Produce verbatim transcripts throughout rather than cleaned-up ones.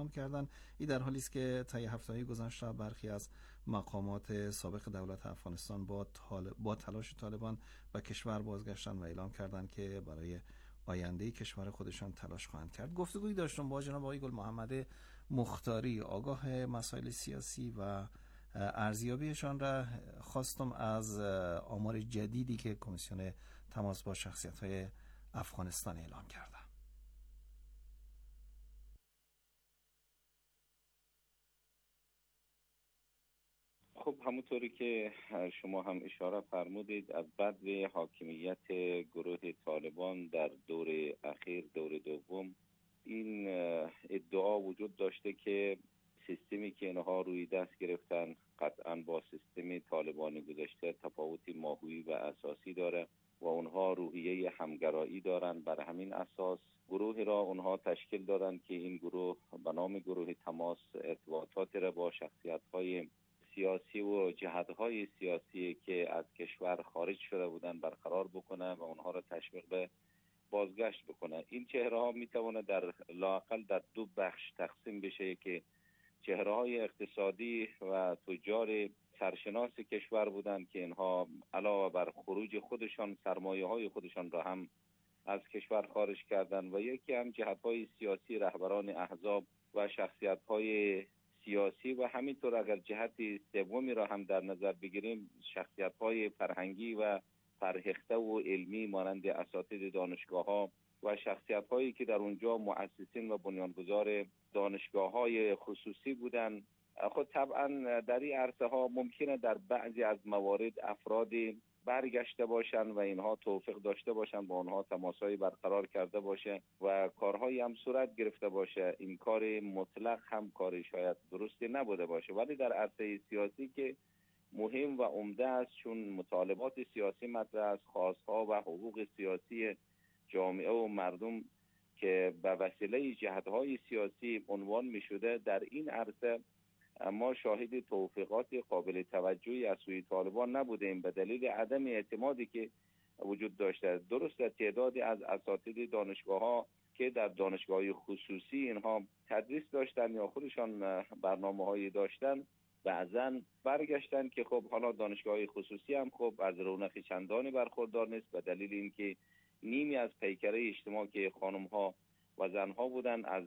اعلام کردند. این در حالی است که طی هفته‌های گذشته برخی از مقامات سابق دولت افغانستان با طالب با تلاش طالبان به کشور بازگشتن و اعلام کردند که برای آینده کشور خودشان تلاش خواهند کرد. گفتگویی داشتم با جناب آقای گل محمد مختاری، آگاه مسائل سیاسی، و ارزیابیشان را خواستم از آمار جدیدی که کمیسیون تماس با شخصیت‌های افغانستان اعلام کرده. خب همونطوری که شما هم اشاره فرمودید، از بعد حاکمیت گروه طالبان در دور اخیر، دور دوم، این ادعا وجود داشته که سیستمی که اینها روی دست گرفتن قطعا با سیستم طالبانی گذشته تفاوتی ماهوی و اساسی داره و اونها روحیه همگرایی دارن. بر همین اساس گروه را اونها تشکیل دادن که این گروه به نام گروه تماس ارتباطات را با شخصیت‌های سیاسی و جهت‌های سیاسی که از کشور خارج شده بودن برقرار بکنه و اونها را تشویق به بازگشت بکنه. این چهره‌ها میتونه در لااقل در دو بخش تقسیم بشه که چهره‌های اقتصادی و تجار سرشناس کشور بودند که اینها علاوه بر خروج خودشان سرمایه‌های خودشان را هم از کشور خارج کردند و یکی هم جهت‌های سیاسی، رهبران احزاب و شخصیت‌های سیاسی و همینطور اگر جهت سومی را هم در نظر بگیریم شخصیت‌های فرهنگی و فرهیخته و علمی مانند اساتید دانشگاه‌ها و شخصیت‌هایی که در اونجا مؤسسین و بنیانگذار دانشگاه‌های خصوصی بودند. خود طبعا در این عرصه ها ممکنه در بعضی از موارد افرادی برگشته باشند و اینها توفیق داشته باشند با اونها تماسایی برقرار کرده باشه و کارهایی هم صورت گرفته باشه. این کار مطلق هم کاری شاید درستی نبوده باشه، ولی در عرصه سیاسی که مهم و عمده است، چون مطالبات سیاسی مطرح است، خواستها و حقوق سیاسی جامعه و مردم که به وسیله جهت‌های سیاسی عنوان می‌شده، در این عرصه ما شاهد توفیقات قابل توجهی از سوی طالبان نبودیم به دلیل عدم اعتمادی که وجود داشته. درست تعدادی از اساتید دانشگاه‌ها که در دانشگاه‌های خصوصی اینها تدریس داشتن یا خودشان برنامه‌هایی داشتن بعضن برگشتن که خب حالا دانشگاه‌های خصوصی هم خب از رونق چندانی برخوردار نیست به دلیل اینکه نیمی از پیکره اجتماع که خانم‌ها و زن‌ها بودن از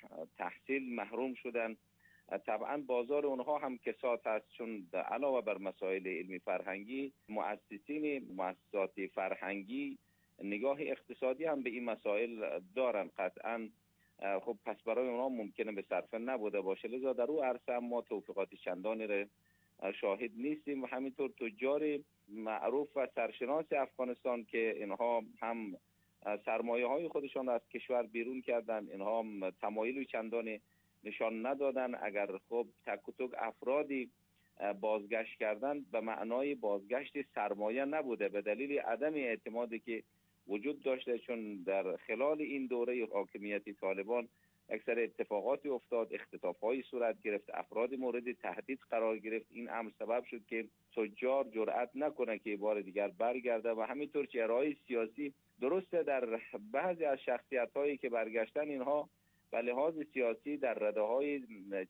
تحصیل محروم شدن. طبعا بازار اونها هم کساد هست، چون علاوه بر مسائل علمی فرهنگی مؤسسین مؤسسات فرهنگی نگاه اقتصادی هم به این مسائل دارن قطعا. خب پس برای اونها ممکنه به صرفه نبوده باشه، لذا در اون عرصه ما توفیقات چندانی را شاهد نیستیم و همینطور تجار معروف و سرشناس افغانستان که اینها هم سرمایه های خودشان از کشور بیرون کردن، اینها هم تمایل چندانی نشان ندادن. اگر خب تک و تک افرادی بازگشت کردن به معنای بازگشت سرمایه نبوده به دلیل عدم اعتمادی که وجود داشته، چون در خلال این دوره حاکمیت طالبان اکثر اتفاقاتی افتاد، اختطاف‌های صورت گرفت، افراد مورد تهدید قرار گرفت. این امر سبب شد که تجار جرأت نکنه که بار دیگر برگرده و همینطور چهره‌های سیاسی درسته در بعضی از شخصیت‌هایی که برگشتن اینها به لحاظ سیاسی در رده‌های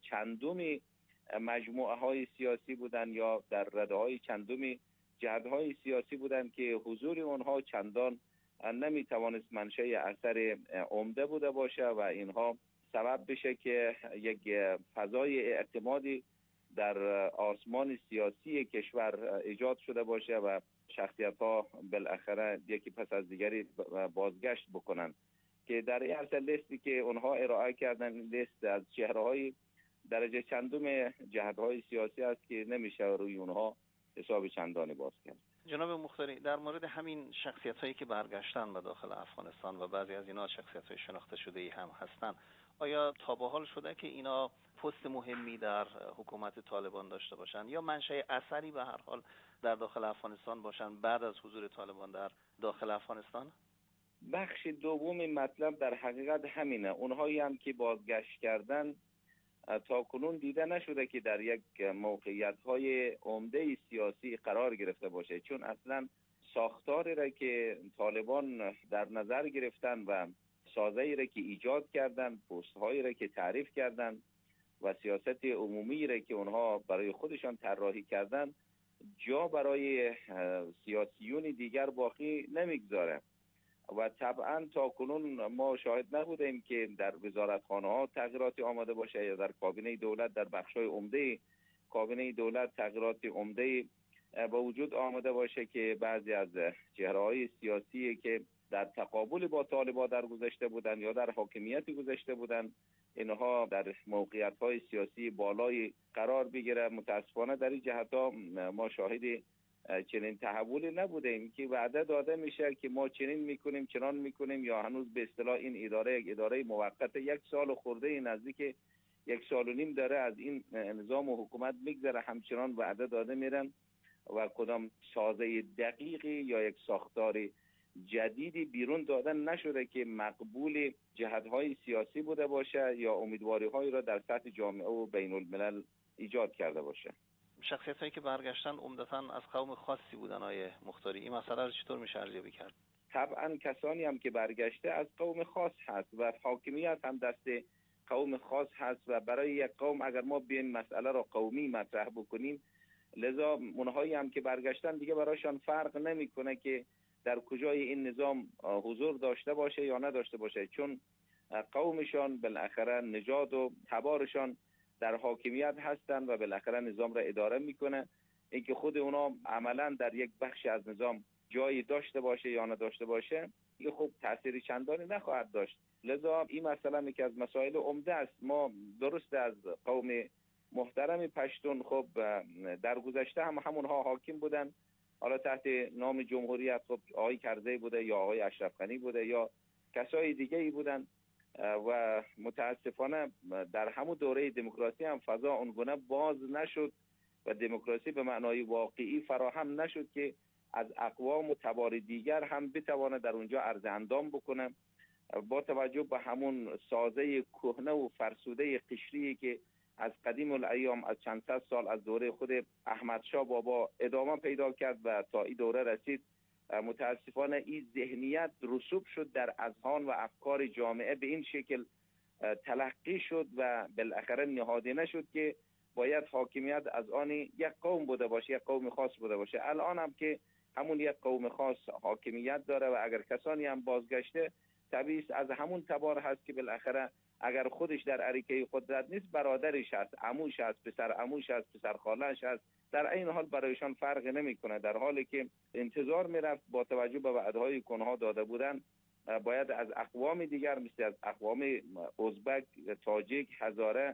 چندمی مجموعه‌های سیاسی بودن یا در رده‌های چندمی جهت‌های سیاسی بودن که حضور اونها چندان نمیتوانست منشأ اثر عمده بوده باشه و اینها سبب بشه که یک فضای اعتمادی در آسمان سیاسی کشور ایجاد شده باشه و شخصیت‌ها بالاخره یکی پس از دیگری بازگشت بکنن که در این عرصه لیستی که اونها ارائه کردن لیست از چهره‌های درجه چندم جهت‌های سیاسی است که نمیشه روی اونها حساب چندانی باز کرد. جناب مختاری، در مورد همین شخصیت‌هایی که برگشتن به داخل افغانستان و بعضی از اینا شخصیت‌های شناخته شده‌ای هم هستن، آیا تا به حال شده که اینا پست مهمی در حکومت طالبان داشته باشند یا منشأ اثری به هر حال در داخل افغانستان باشند بعد از حضور طالبان در داخل افغانستان؟ بخش دوم مطلب در حقیقت همینه. اونهایی هم که بازگشت کردن تا کنون دیده نشده که در یک موقعیت‌های عمده سیاسی قرار گرفته باشه، چون اصلا ساختاری را که طالبان در نظر گرفتن و سازه‌ای را که ایجاد کردن، پست‌هایی را که تعریف کردن و سیاست عمومی را که اونها برای خودشان طراحی کردن جا برای سیاسیون دیگر باقی نمیگذاره. و طبعا تا کنون ما شاهد نبودیم که در وزارتخانه‌ها تغییراتی آمده باشه یا در کابینه دولت، در بخش‌های عمده کابینه دولت تغییرات عمده با وجود آمده باشه که بعضی از چهره‌های سیاسی که در تقابل با طالبان در گذشته بودن یا در حاکمیت گذشته بودن اینها در موقعیت‌های سیاسی بالای قرار بگیره. متاسفانه در این جهت‌ها ما شاهد چنین تحولی نبودیم که وعده داده میشه که ما چنین میکنیم چنان میکنیم، یا هنوز به اصطلاح این اداره یک اداره موقت یک سال خورده نزدیک یک سال و نیم داره از این نظام و حکومت میگذره، همچنان وعده داده میرن و کدام سازه دقیقی یا یک ساختار جدیدی بیرون دادن نشده که مقبول جهت‌های سیاسی بوده باشه یا امیدواری‌هایی را در سطح جامعه و بین الملل ایجاد کرده باشه. شخصیت‌هایی که برگشتن عمدتاً از قوم خاصی بودن آقای مختاری، این مسئله رو چطور میشه ارزیابی کرد؟ طبعا کسانی هم که برگشته از قوم خاص هست و حاکمیت هم دست قوم خاص هست و برای یک قوم اگر ما بیایم مسئله را قومی مطرح بکنیم، لذا اونهایی هم که برگشتن دیگه برایشان فرق نمیکنه که در کجای این نظام حضور داشته باشه یا نداشته باشه، چون قومشان بالاخره نژاد و تبارشان در حاکمیت هستند و بالاخره نظام را اداره میکنه. اینکه خود اونا عملا در یک بخش از نظام جایی داشته باشه یا نداشته باشه این خب تأثیری چندانی نخواهد داشت. لذا این مسئله یکی از مسائل عمده است. ما درست از قوم محترم پشتون خب در گذشته هم همونها حاکم بودن، حالا تحت نام جمهوریت خب آقای کرزی بوده یا آقای اشرف غنی بوده یا کسای دیگه ای بودن و متاسفانه در همون دوره دموکراسی هم فضا اونگونه باز نشد و دموکراسی به معنای واقعی فراهم نشد که از اقوام و تبار دیگر هم بتوانه در اونجا عرض اندام بکنه. با توجه به همون سازه کهنه و فرسوده قشری که از قدیم الایام از چند صد سال از دوره خود احمد شاه بابا ادامه پیدا کرد و تا این دوره رسید، متاسفانه این ذهنیت رسوب شد در اذهان و افکار جامعه، به این شکل تلقی شد و بالاخره نهادینه شد که باید حاکمیت از آن یک قوم بوده باشه، یک قوم خاص بوده باشه. الان هم که همون یک قوم خاص حاکمیت داره و اگر کسانی هم بازگشته طبیعی از همون تبار هست که بالاخره اگر خودش در اریکه قدرت نیست برادرش هست، عموش هست، پسر عموش هست، پسر خالش هست، در این حال برایشان فرق نمیکنه، در حالی که انتظار میرفت با توجه به وعده‌های کنها داده بودن باید از اقوام دیگر مثل از اقوام ازبک، تاجیک، هزاره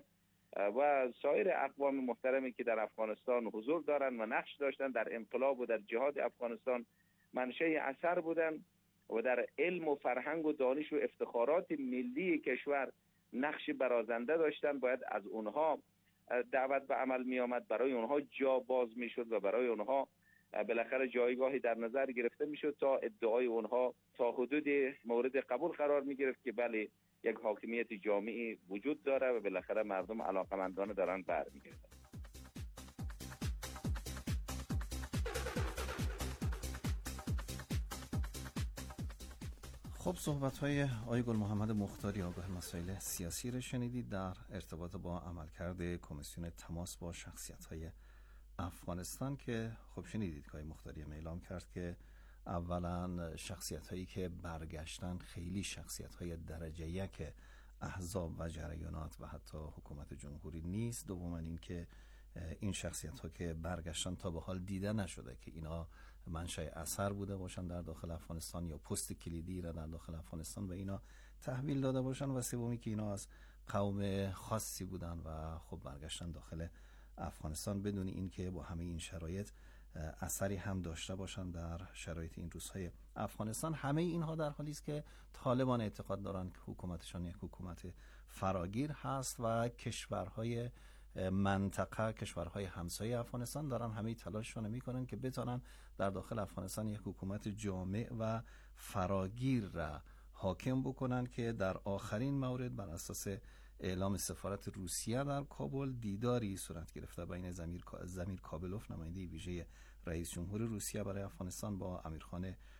و سایر اقوام محترمی که در افغانستان حضور دارن و نقش داشتن در انقلاب و در جهاد افغانستان، منشأ اثر بودن و در علم و فرهنگ و دانش و افتخارات ملی کشور نقش برازنده داشتن، باید از اونها دعوت به عمل می آمد، برای اونها جا باز می شد و برای اونها بالاخره جایگاهی در نظر گرفته می شد تا ادعای اونها تا حدود مورد قبول قرار می گرفت که بله یک حاکمیت جامعی وجود داره و بالاخره مردم علاقمندانه دارن برمیگردن. خب صحبت‌های آقای گل محمد مختاری آگاه مسائل سیاسی را شنیدید در ارتباط با عملکرد کمیسیون تماس با شخصیت‌های افغانستان که خب شنیدید که آقای مختاری اعلام کرد که اولا شخصیت‌هایی که برگشتن خیلی شخصیت‌های درجه یک احزاب و جریانات و حتی حکومت جمهوری نیست. دوما این که این شخصیت‌ها که برگشتن تا به حال دیده نشده که اینا منشأ اثر بوده باشن در داخل افغانستان یا پست کلیدی را در داخل افغانستان و اینا تحویل داده باشن، و سومی که اینا از قوم خاصی بودن و خب برگشتن داخل افغانستان بدون این که با همه این شرایط اثری هم داشته باشن در شرایط این روزهای افغانستان. همه اینها در حالی است که طالبان اعتقاد دارند که حکومتشان یک حکومت فراگیر هست و کشورهای منطقه، کشورهای همسایه افغانستان دارن همه تلاششون میکنن که بتونن در داخل افغانستان یک حکومت جامع و فراگیر را حاکم بکنن که در آخرین مورد بر اساس اعلام سفارت روسیه در کابل دیداری صورت گرفته بین زمیر زمیر کابلوف نماینده ویژه رئیس جمهور روسیه برای افغانستان با امیرخان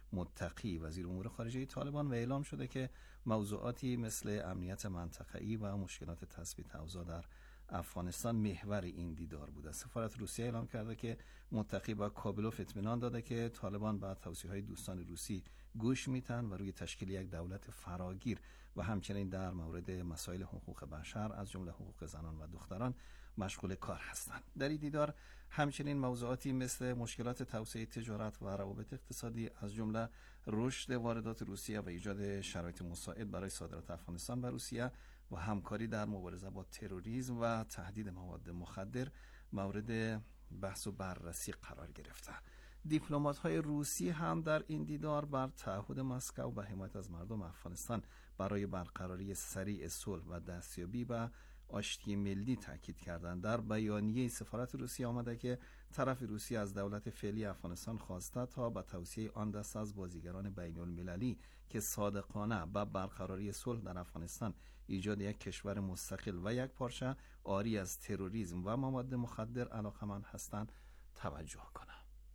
متقی وزیر امور خارجه طالبان و اعلام شده که موضوعاتی مثل امنیت منطقه‌ای و مشکلات تثبیت اوضاع در افغانستان محور این دیدار بوده. سفارت روسیه اعلام کرده که متقی با کابلوف اطمینان داده که طالبان به توصیه‌های دوستان روسی گوش میتن و روی تشکیل یک دولت فراگیر و همچنین در مورد مسائل حقوق بشر از جمله حقوق زنان و دختران مشغول کار هستند. در این دیدار همچنین موضوعاتی مثل مشکلات توسعه تجارت و روابط اقتصادی از جمله رشد واردات روسیه و ایجاد شرایط مساعد برای صادرات افغانستان به روسیه و همکاری در مبارزه با تروریسم و تهدید مواد مخدر مورد بحث و بررسی قرار گرفته. دیپلمات‌های روسی هم در این دیدار بر تعهد مسکو به حمایت از مردم افغانستان برای برقراری سریع صلح و دستیابی به آشتی ملی تاکید کردند. در بیانیه سفارت روسیه آمده که طرف روسیه از دولت فعلی افغانستان خواسته تا به توسعه آن دست از بازیگران بین المللی که صادقانه به برقراری صلح در افغانستان، ایجاد یک کشور مستقل و یک پارچه عاری از تروریسم و مواد مخدر علاقمند هستند توجه کنند.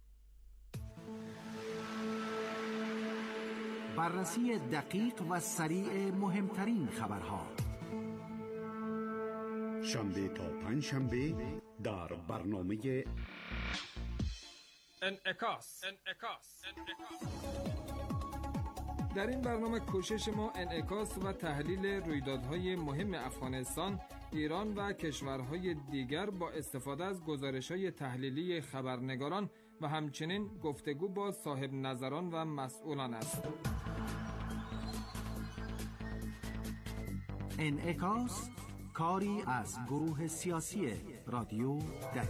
بررسی دقیق و سریع مهمترین خبرها شنبه تا پنج شنبه در برنامه انعکاس. در این برنامه کوشش ما انعکاس و تحلیل رویدادهای مهم افغانستان، ایران و کشورهای دیگر با استفاده از گزارش‌های تحلیلی خبرنگاران و همچنین گفتگو با صاحب نظران و مسئولان است. انعکاس، کاری از گروه سیاسی رادیو دری.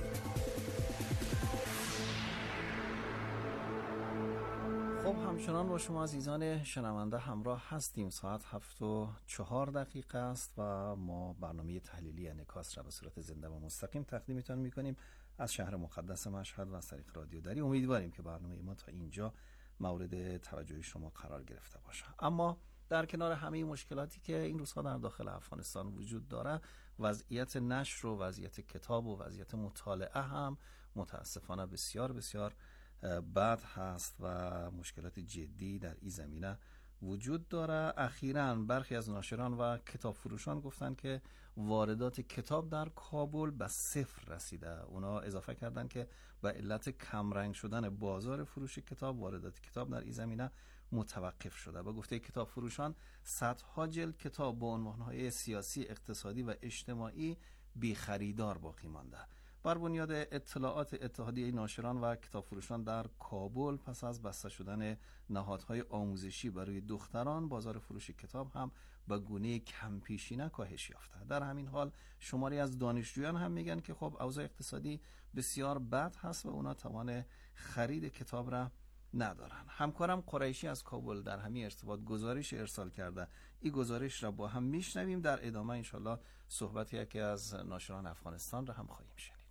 خب همچنان با شما عزیزان شنونده همراه هستیم. ساعت هفت و چهار دقیقه است و ما برنامه تحلیلی انعکاس را به صورت زنده و مستقیم تقدیمتان میکنیم از شهر مقدس مشهد و از طریق رادیو دری. امیدواریم که برنامه ما تا اینجا مورد توجه شما قرار گرفته باشه. اما در کنار همه مشکلاتی که این روزها در داخل افغانستان وجود داره، وضعیت نشر و وضعیت کتاب و وضعیت مطالعه هم متاسفانه بسیار بسیار بد هست و مشکلات جدی در این زمینه وجود داره. اخیراً برخی از ناشران و کتاب فروشان گفتن که واردات کتاب در کابل به صفر رسیده. اونا اضافه کردن که به علت کمرنگ شدن بازار فروش کتاب، واردات کتاب در این زمینه متوقف شده. با گفته کتاب فروشان، صدها جلد کتاب با عنوانهای سیاسی، اقتصادی و اجتماعی بی خریدار باقی مانده. بر بنیاد اطلاعات اتحادیه ناشران و کتاب فروشان در کابل، پس از بسته شدن نهادهای آموزشی برای دختران، بازار فروش کتاب هم به گونه کمپیشینه کاهش یافته. در همین حال شماری از دانشجویان هم میگن که خب اوضاع اقتصادی بسیار بد هست و اونا توان خرید کتاب را ندارن. همکارم قریشی از کابل در همین ارتباط گزارش ارسال کرده. این گزارش را با هم میشنویم. در ادامه انشالله صحبت یکی از ناشران افغانستان را هم خواهیم شنید.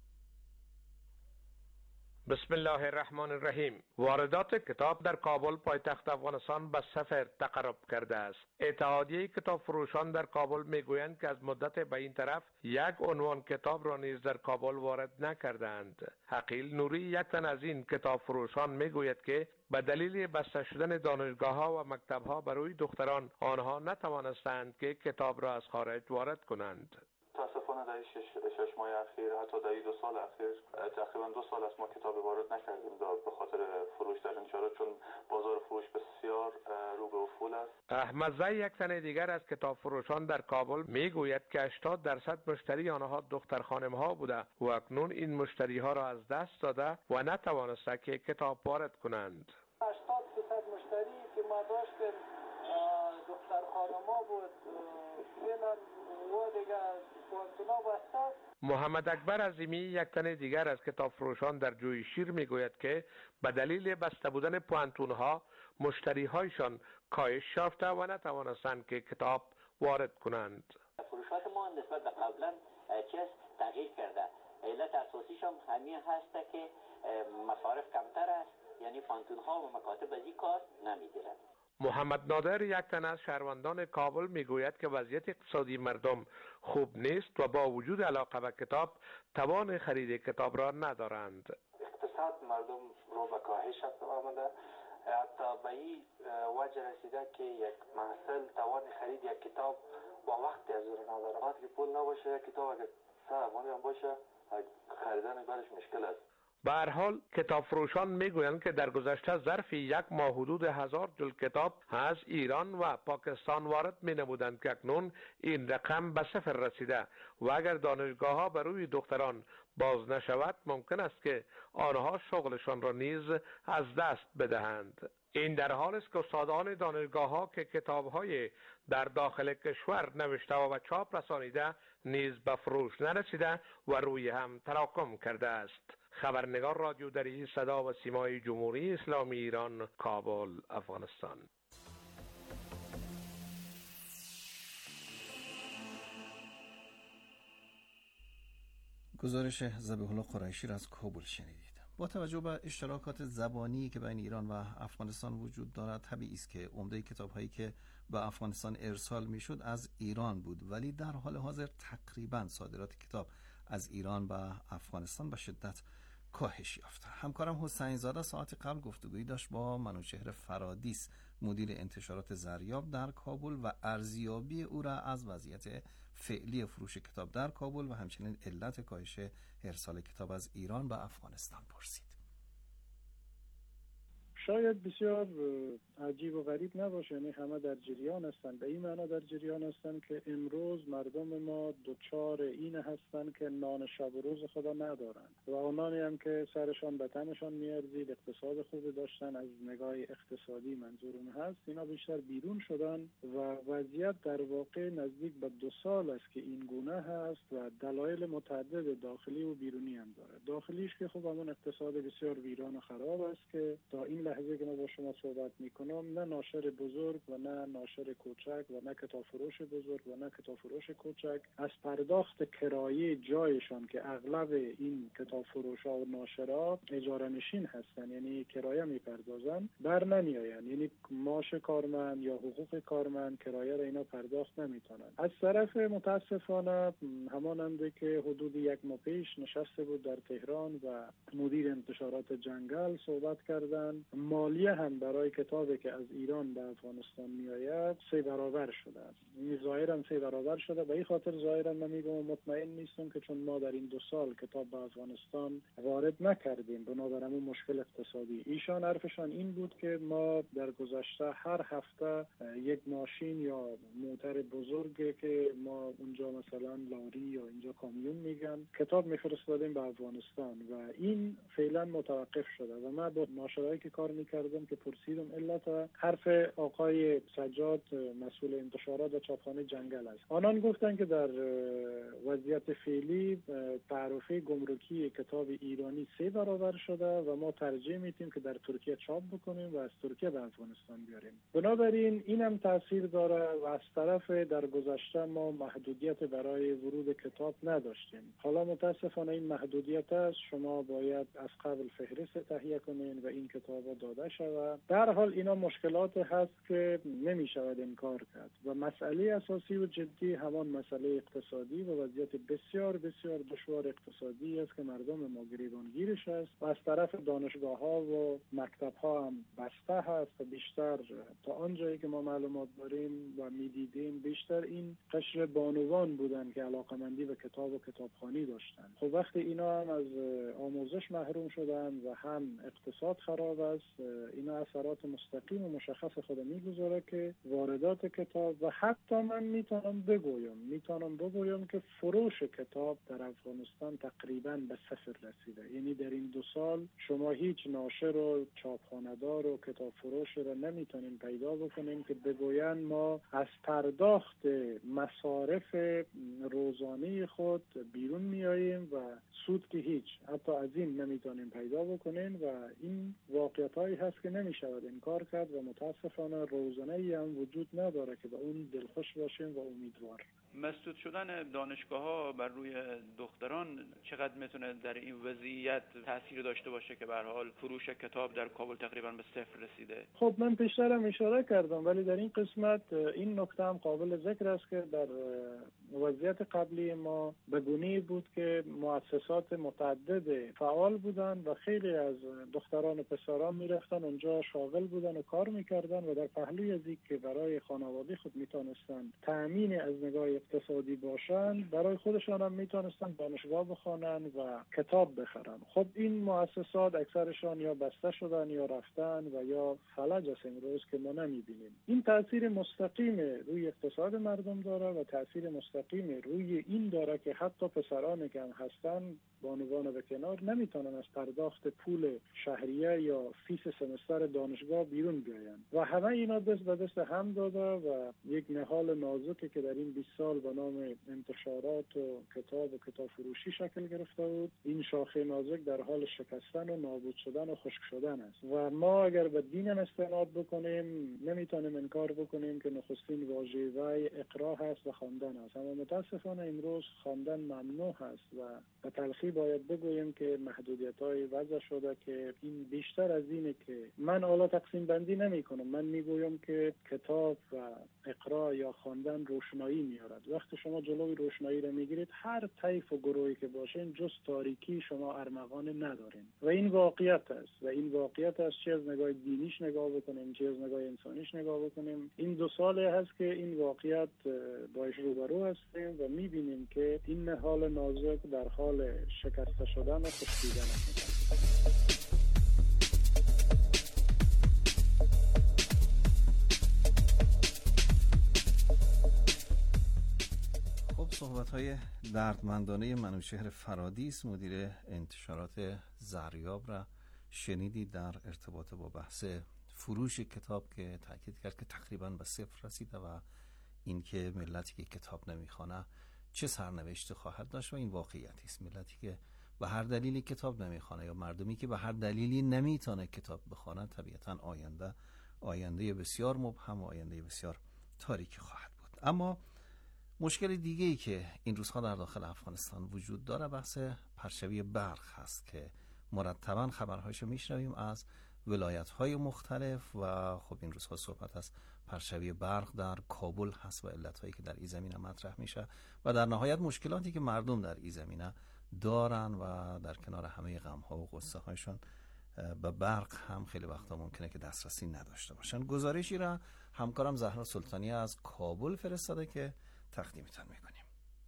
بسم الله الرحمن الرحیم. واردات کتاب در کابل پایتخت افغانستان به صفر تقرب کرده است. اتحادیه کتاب فروشان در کابل میگویند که از مدت به این طرف یک عنوان کتاب را نیز در کابل وارد نکردند. حقیل نوری، یک تن از این کتاب فروشان، میگوید که به دلیل بسته شدن دانشگاه ها و مکتب ها برای دختران، آنها نتوانستند که کتاب را از خارج وارد کنند. متاسفانه در شش, شش ماه اخیر، حتی در دو سال اخیر، تقریبا دو سال است ما کتاب وارد نکردیم به خاطر فروش در انشارات، چون بازار فروش بسیار رو به افول است. احمد زی، یک تن دیگر از کتاب فروشان در کابل، میگوید که هشتاد درصد مشتری آنها دختر خانم ها بوده و اکنون این مشتری ها را از دست داده و نتوانسته که کتاب وارد کنند. هشتاد درصد مشتری که ما داشتیم دختر خانم ها بود، فعلا و دیگه محمد اکبر عظیمی، یک تن دیگر از کتاب فروشان در جوی شیر، میگوید که به دلیل بسته بودن پوانتون ها مشتری هایشان کاهش یافته و نتوانستند که کتاب وارد کنند. فروشات ما نسبت به قبلا چیز تغییر کرده. علت اساسیش هم همین هست که مصارف کمتر است، یعنی پوانتون ها و مکاتب از این کار نمیگیرند. محمد نادر، یک تن از شهروندان کابل، میگوید که وضعیت اقتصادی مردم خوب نیست و با وجود علاقه به کتاب توان خرید کتاب را ندارند. اقتصاد مردم رو به کاهش آمده. حتی به این وجه رسیده که یک محصل توان خرید یک کتاب با وقتی از اون نداره. وقتی که پول نباشه یک کتاب اگر سه افغانی هم باشه خریدن برش مشکل است. به هر حال کتاب فروشان میگویند که در گذشته ظرف یک ماه حدود هزار جلد کتاب از ایران و پاکستان وارد می نمودند که اکنون این رقم به صفر رسیده و اگر دانشگاه ها بر روی دختران باز نشود ممکن است که آنها شغلشان را نیز از دست بدهند. این در حال است که استادان دانشگاه ها که کتاب های در داخل کشور نوشته و چاپ رسانیده نیز به فروش نرسیده و روی هم تراکم کرده است. خبرنگار رادیو دری صدا و سیمای جمهوری اسلامی ایران، کابل، افغانستان. گزارش ذبیح الله قریشی را از کابل شنیدید. با توجه به اشتراکات زبانی که بین ایران و افغانستان وجود دارد، طبیعی است که عمده کتاب‌هایی که به افغانستان ارسال می‌شد از ایران بود، ولی در حال حاضر تقریباً صادرات کتاب از ایران به افغانستان به شدت کاهش یافته. همکارم حسین زاده ساعت قبل گفتگویی داشت با منوچهر فرادیس، مدیر انتشارات زریاب در کابل، و ارزیابی او را از وضعیت فعلی فروش کتاب در کابل و همچنین علت کاهش ارسال کتاب از ایران به افغانستان پرسید. شاید بسیار عجیب و غریب نباشه، یعنی همه در جریان هستند. به این معنا در جریان هستند که امروز مردم ما دوچار این هستند که نان شب و روز خدا ندارند و آنانی هم که سرشان به تنشان میارزید، اقتصاد خوبی داشتن، از نگاه اقتصادی منظورم هست، اینا بیشتر بیرون شدن و وضعیت در واقع نزدیک به دو سال است که این گونه هست و دلایل متعدد داخلی و بیرونی هم داره. داخلیش که خب همون اقتصاد بسیار ویران و خراب است که تا این لحظه که ما با شما صحبت میکنم نه ناشر بزرگ و نه ناشر کوچک و نه کتاب فروش بزرگ و نه کتاب فروش کوچک از پرداخت کرایه جایشان که اغلب این کتاب فروش ها و ناشرها اجاره نشین هستن، یعنی کرایه میپردازن، بر نمیآین. یعنی معاش کارمند یا حقوق کارمند کرایه را اینا پرداخت نمیتونن. از طرف متاسفانه هماننده که حدود یک ماه پیش نشسته بود در تهران و مدیر انتشارات جنگل صحبت کردن، مالیه هم برای کتابی که از ایران به افغانستان میآید سه برابر شده است. این ظاهرا سه برابر شده. به این خاطر ظاهرا من میگم مطمئن نیستم که چون ما در این دو سال کتاب به افغانستان وارد نکردیم بنابراین اون مشکل اقتصادی. ایشان حرفشان این بود که ما در گذشته هر هفته یک ماشین یا موتر بزرگی که ما اونجا مثلا لاری یا اینجا کامیون میگن کتاب میفرستادیم به افغانستان و این فعلا متوقف شده و من با ناشرایی که کار میکردم که پرسیدم علت، حرف آقای سجاد مسئول انتشارات و چاپخانه جنگل است. آنان گفتن که در وضعیت فعلی تعرفه گمرکی کتاب ایرانی سه برابر شده و ما ترجیح میدیم که در ترکیه چاپ بکنیم و از ترکیه به افغانستان بیاریم. بنابراین این هم تاثیر داره و از طرف در گذشته ما محدودیت برای ورود کتاب نداشتیم. حالا متاسفانه این محدودیت است، شما باید از قبل فهرست تهیه کنین و این کتابا داده شود. در حال اینا مشکلات هست که نمی شود انکار کرد و مسئله اساسی و جدی همان مسئله اقتصادی و وضعیت بسیار بسیار دشوار اقتصادی است که مردم ما گریبانگیرش است و از طرف دانشگاه ها و مکتب ها هم بسته هست و بیشتر تا آنجایی که ما معلومات داریم و میدیدیم بیشتر این قشر بانوان بودن که علاقمندی به کتاب و کتابخوانی داشتن. خب وقتی اینا هم از آموزش محروم شدن و هم اقتصاد خراب است، اینا اثرات مستقیم و مشخص خود میگذاره که واردات کتاب و حتی من میتونم بگویم میتونم بگویم که فروش کتاب در افغانستان تقریبا به صفر رسیده. یعنی در این دو سال شما هیچ ناشر و چاپخانه‌دار و کتاب فروش را نمیتونین پیدا بکنین که بگوین ما از پرداخت مصارف روزانه خود بیرون میاییم و سود که هیچ، حتی از این نمیتونین پیدا بکنین و این واقعیت هایی هست که نمیشود انکار کرد و متاسفانه روزانه‌ای هم وجود نداره که به اون دلخوش باشیم و امیدوار. مسدود شدن دانشگاه ها بر روی دختران چقدر میتونه در این وضعیت تاثیر داشته باشه که به هر حال فروش کتاب در کابل تقریبا به صفر رسیده؟ خب من پیشترم اشاره کردم ولی در این قسمت این نکته هم قابل ذکر است که در وضعیت قبلی جامعه ما به گونه‌ای بود که مؤسسات متعدد فعال بودن و خیلی از دختران و پسران میرفتن اونجا شاغل بودن و کار میکردن و در پهلوی از این که برای خانواده خود میتونستن تأمین از نگاه اقتصادی باشن، برای خودشان هم میتونستن دانشگاه بخوانن و کتاب بخرن. خب این مؤسسات اکثرشان یا بسته شدن یا رفتن و یا فلج است امروز که ما نمیبینیم. این تاثیر مستقیم روی اقتصاد مردم داره و تاثیر مستقیم روی این داره که حتی پسرانی که هم هستن بانوان به کنار نمیتونن از پرداخت پول شهریه یا فیس سمستر دانشگاه بیرون بیاین و همه اینا دست به دست هم داده و یک نهال نازکی که در این بیست سال به نام انتشارات و کتاب و کتاب فروشی شکل گرفته بود، این شاخه نازک در حال شکستن و نابود شدن و خشک شدن است و ما اگر به دین استناد بکنیم نمیتونیم انکار بکنیم که نخستین واژه وی اقرا هست و خواندن است، اما متاسفانه امروز خواندن ممنوع هست و به تلخی باید بگوییم که محدودیت‌های وضع شده که این بیشتر از اینه که من حالا تقسیم بندی نمی کنم، من میگویم که کتاب و اقرا یا خواندن روشنایی میارد. وقتی شما جلوی روشنایی رو میگیرید هر طیف و گروهی که باشین جز تاریکی شما ارمغان ندارین و این واقعیت است و این واقعیت است چه از نگاه دینیش نگاه بکنیم چه از نگاه انسانیش نگاه بکنیم. این دو ساله هست که این واقعیت باش روبرو هستیم و میبینیم که این نهال نازک در حال شکسته شدن و خشکیدن است. صحبت‌های دردمندانه منوچهر فرادیس مدیر انتشارات زریاب را شنیدید در ارتباط با بحث فروش کتاب که تاکید کرد که تقریبا به صفر رسیده و اینکه ملتی که کتاب نمیخوانه چه سرنوشتی خواهد داشت و این واقعیتی است. ملتی که به هر دلیلی کتاب نمیخوانه یا مردمی که به هر دلیلی نمیتونه کتاب بخونه طبیعتا آینده آینده بسیار مبهم و آینده بسیار تاریکی خواهد بود. اما مشکل دیگه ای که این روزها در داخل افغانستان وجود داره بحث پرچوی برق هست که مرتبا خبرهایشو میشنویم از ولایت‌های مختلف و خب این روزها صحبت از پرچوی برق در کابل هست و علت‌هایی که در این زمینه مطرح میشه و در نهایت مشکلاتی که مردم در این زمینه دارن و در کنار همه غم‌ها و غصه‌هایشون به برق هم خیلی وقتا ممکنه که دسترسی نداشته باشن. گزارشی را همکارم زهرا سلطانی از کابل فرستاده که تقدیمتان میکنیم.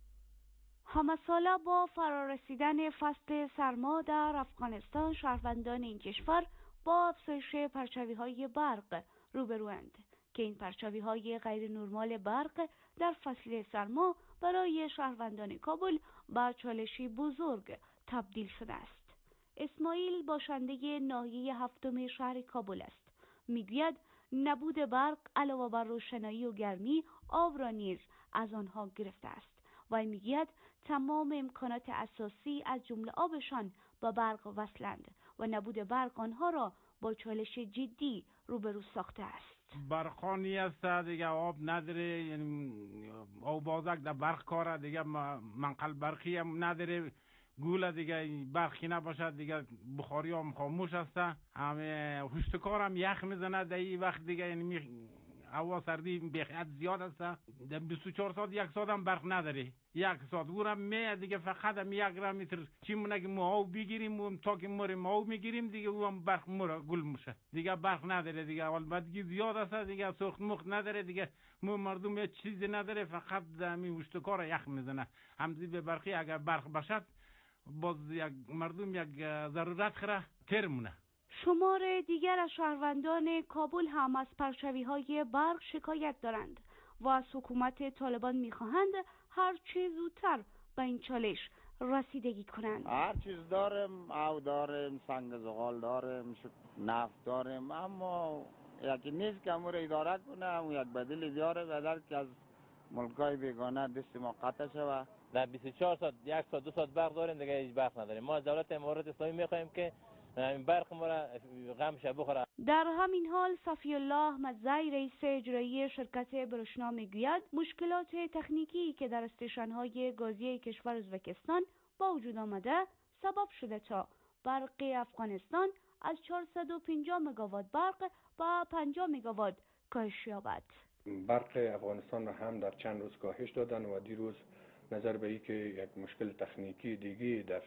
همساله با فرارسیدن فصل سرما در افغانستان شهروندان این کشور با افزایش پرچوی‌های برق روبروند که این پرچوی‌های غیر نرمال برق در فصل سرما برای شهروندان کابل به چالشی بزرگ تبدیل شده است. اسماعیل باشنده ناحیه هفتم شهر کابل است. میگوید نبود برق علاوه بر روشنایی و گرمی آب را نیز از آنها گرفته است و میگوید تمام امکانات اساسی از جمله آبشان با برق وصلند و نبود برق آنها را با چالش جدی روبرو ساخته است. برقانی است دیگه، آب نداره، یعنی آب بازک در برق کاره دیگه، منقل برقی هم نداره، گوله دیگه برقی نباشد دیگه بخاری هم خاموش است، همه هشتکار هم یخ میزنه در این وقت دیگه، یعنی هوا سردی بخیت زیاد است. در بیست و چهار ساعت یک ساعت هم برق نداره، یک ساعت اونم می دیگه فقط هم یک متر چی مونه که ما آب بگیریم و تا که موریم آب میگیریم دیگه اونم برق مورا گل میشه دیگه، برق نداره دیگه، آلودگی زیاد است دیگه، سوخت مخت نداره دیگه، مو مردم یه چیزی نداره، فقط همین اشتکار یخ میزنه. همزی به برقی اگر برق باشد باز یک مردم یک ضرورت خره تر مونه. شمار دیگر از شهروندان کابل هم از پرچوی‌های برق شکایت دارند و از حکومت طالبان می‌خواهند هر چه زودتر به این چالش رسیدگی کنند. هر چیز داریم، آب داریم، سنگ زغال داریم، نفت داریم، اما یکی نیست که امور اداره کنه، اما یک بدیل بیاره بدل که از ملکای بیگانه دست ما قطع شود. در بیست و چهار ساعت یک ساعت دو ساعت برق داریم دیگه، هیچ برق نداریم. ما از دولت امارات اسلامی می‌خوایم که این برق ما را غمش بخوره. در همین حال صفی الله مزی رئیس اجرایی شرکت برشنا میگوید مشکلات تکنیکی که در استیشن‌های گازی کشور ازبکستان با وجود آمده سبب شده تا برق افغانستان از چهارصد و پنجاه مگاوات برق به پنجاه مگاوات کاهش یابد. برق افغانستان را هم در چند روز کاهش دادن و دیروز نظر به این که یک مشکل تکنیکی دیگه در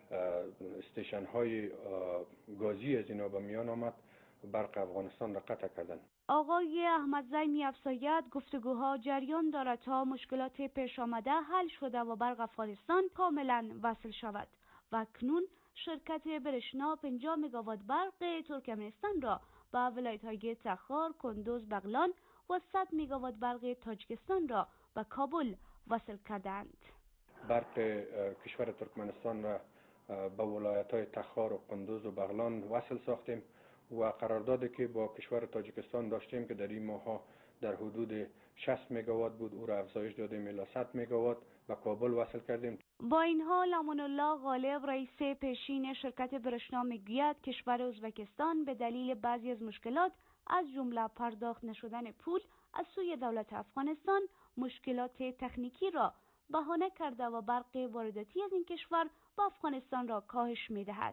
استیشن های گازی از اینا به میان آمد، برق افغانستان را قطع کردن. آقای احمدزی می‌افزاید گفتگوها جریان دارد تا مشکلات پیش آمده حل شده و برق افغانستان کاملا وصل شود و اکنون شرکت برشنا پنجاه مگاوات برق ترکمنستان را به ولایت‌های تخار، کندوز، بغلان و صد مگاوات برق تاجیکستان را به کابل وصل کردند. برق کشور ترکمنستان را به ولایت‌های تخار و کندوز و بغلان وصل ساختیم و قراردادی که با کشور تاجیکستان داشتیم که در این ماه‌ها در حدود شصت مگاوات بود، او را افزایش دادیم الی صد مگاوات و کابل وصل کردیم. با این حال امان الله غالب رئیس پیشین شرکت برشنا میگوید کشور ازبکستان به دلیل بعضی از مشکلات از جمله پرداخت نشدن پول از سوی دولت افغانستان مشکلات تکنیکی را بهانه کرده و برق وارداتی از این کشور به افغانستان را کاهش میدهد.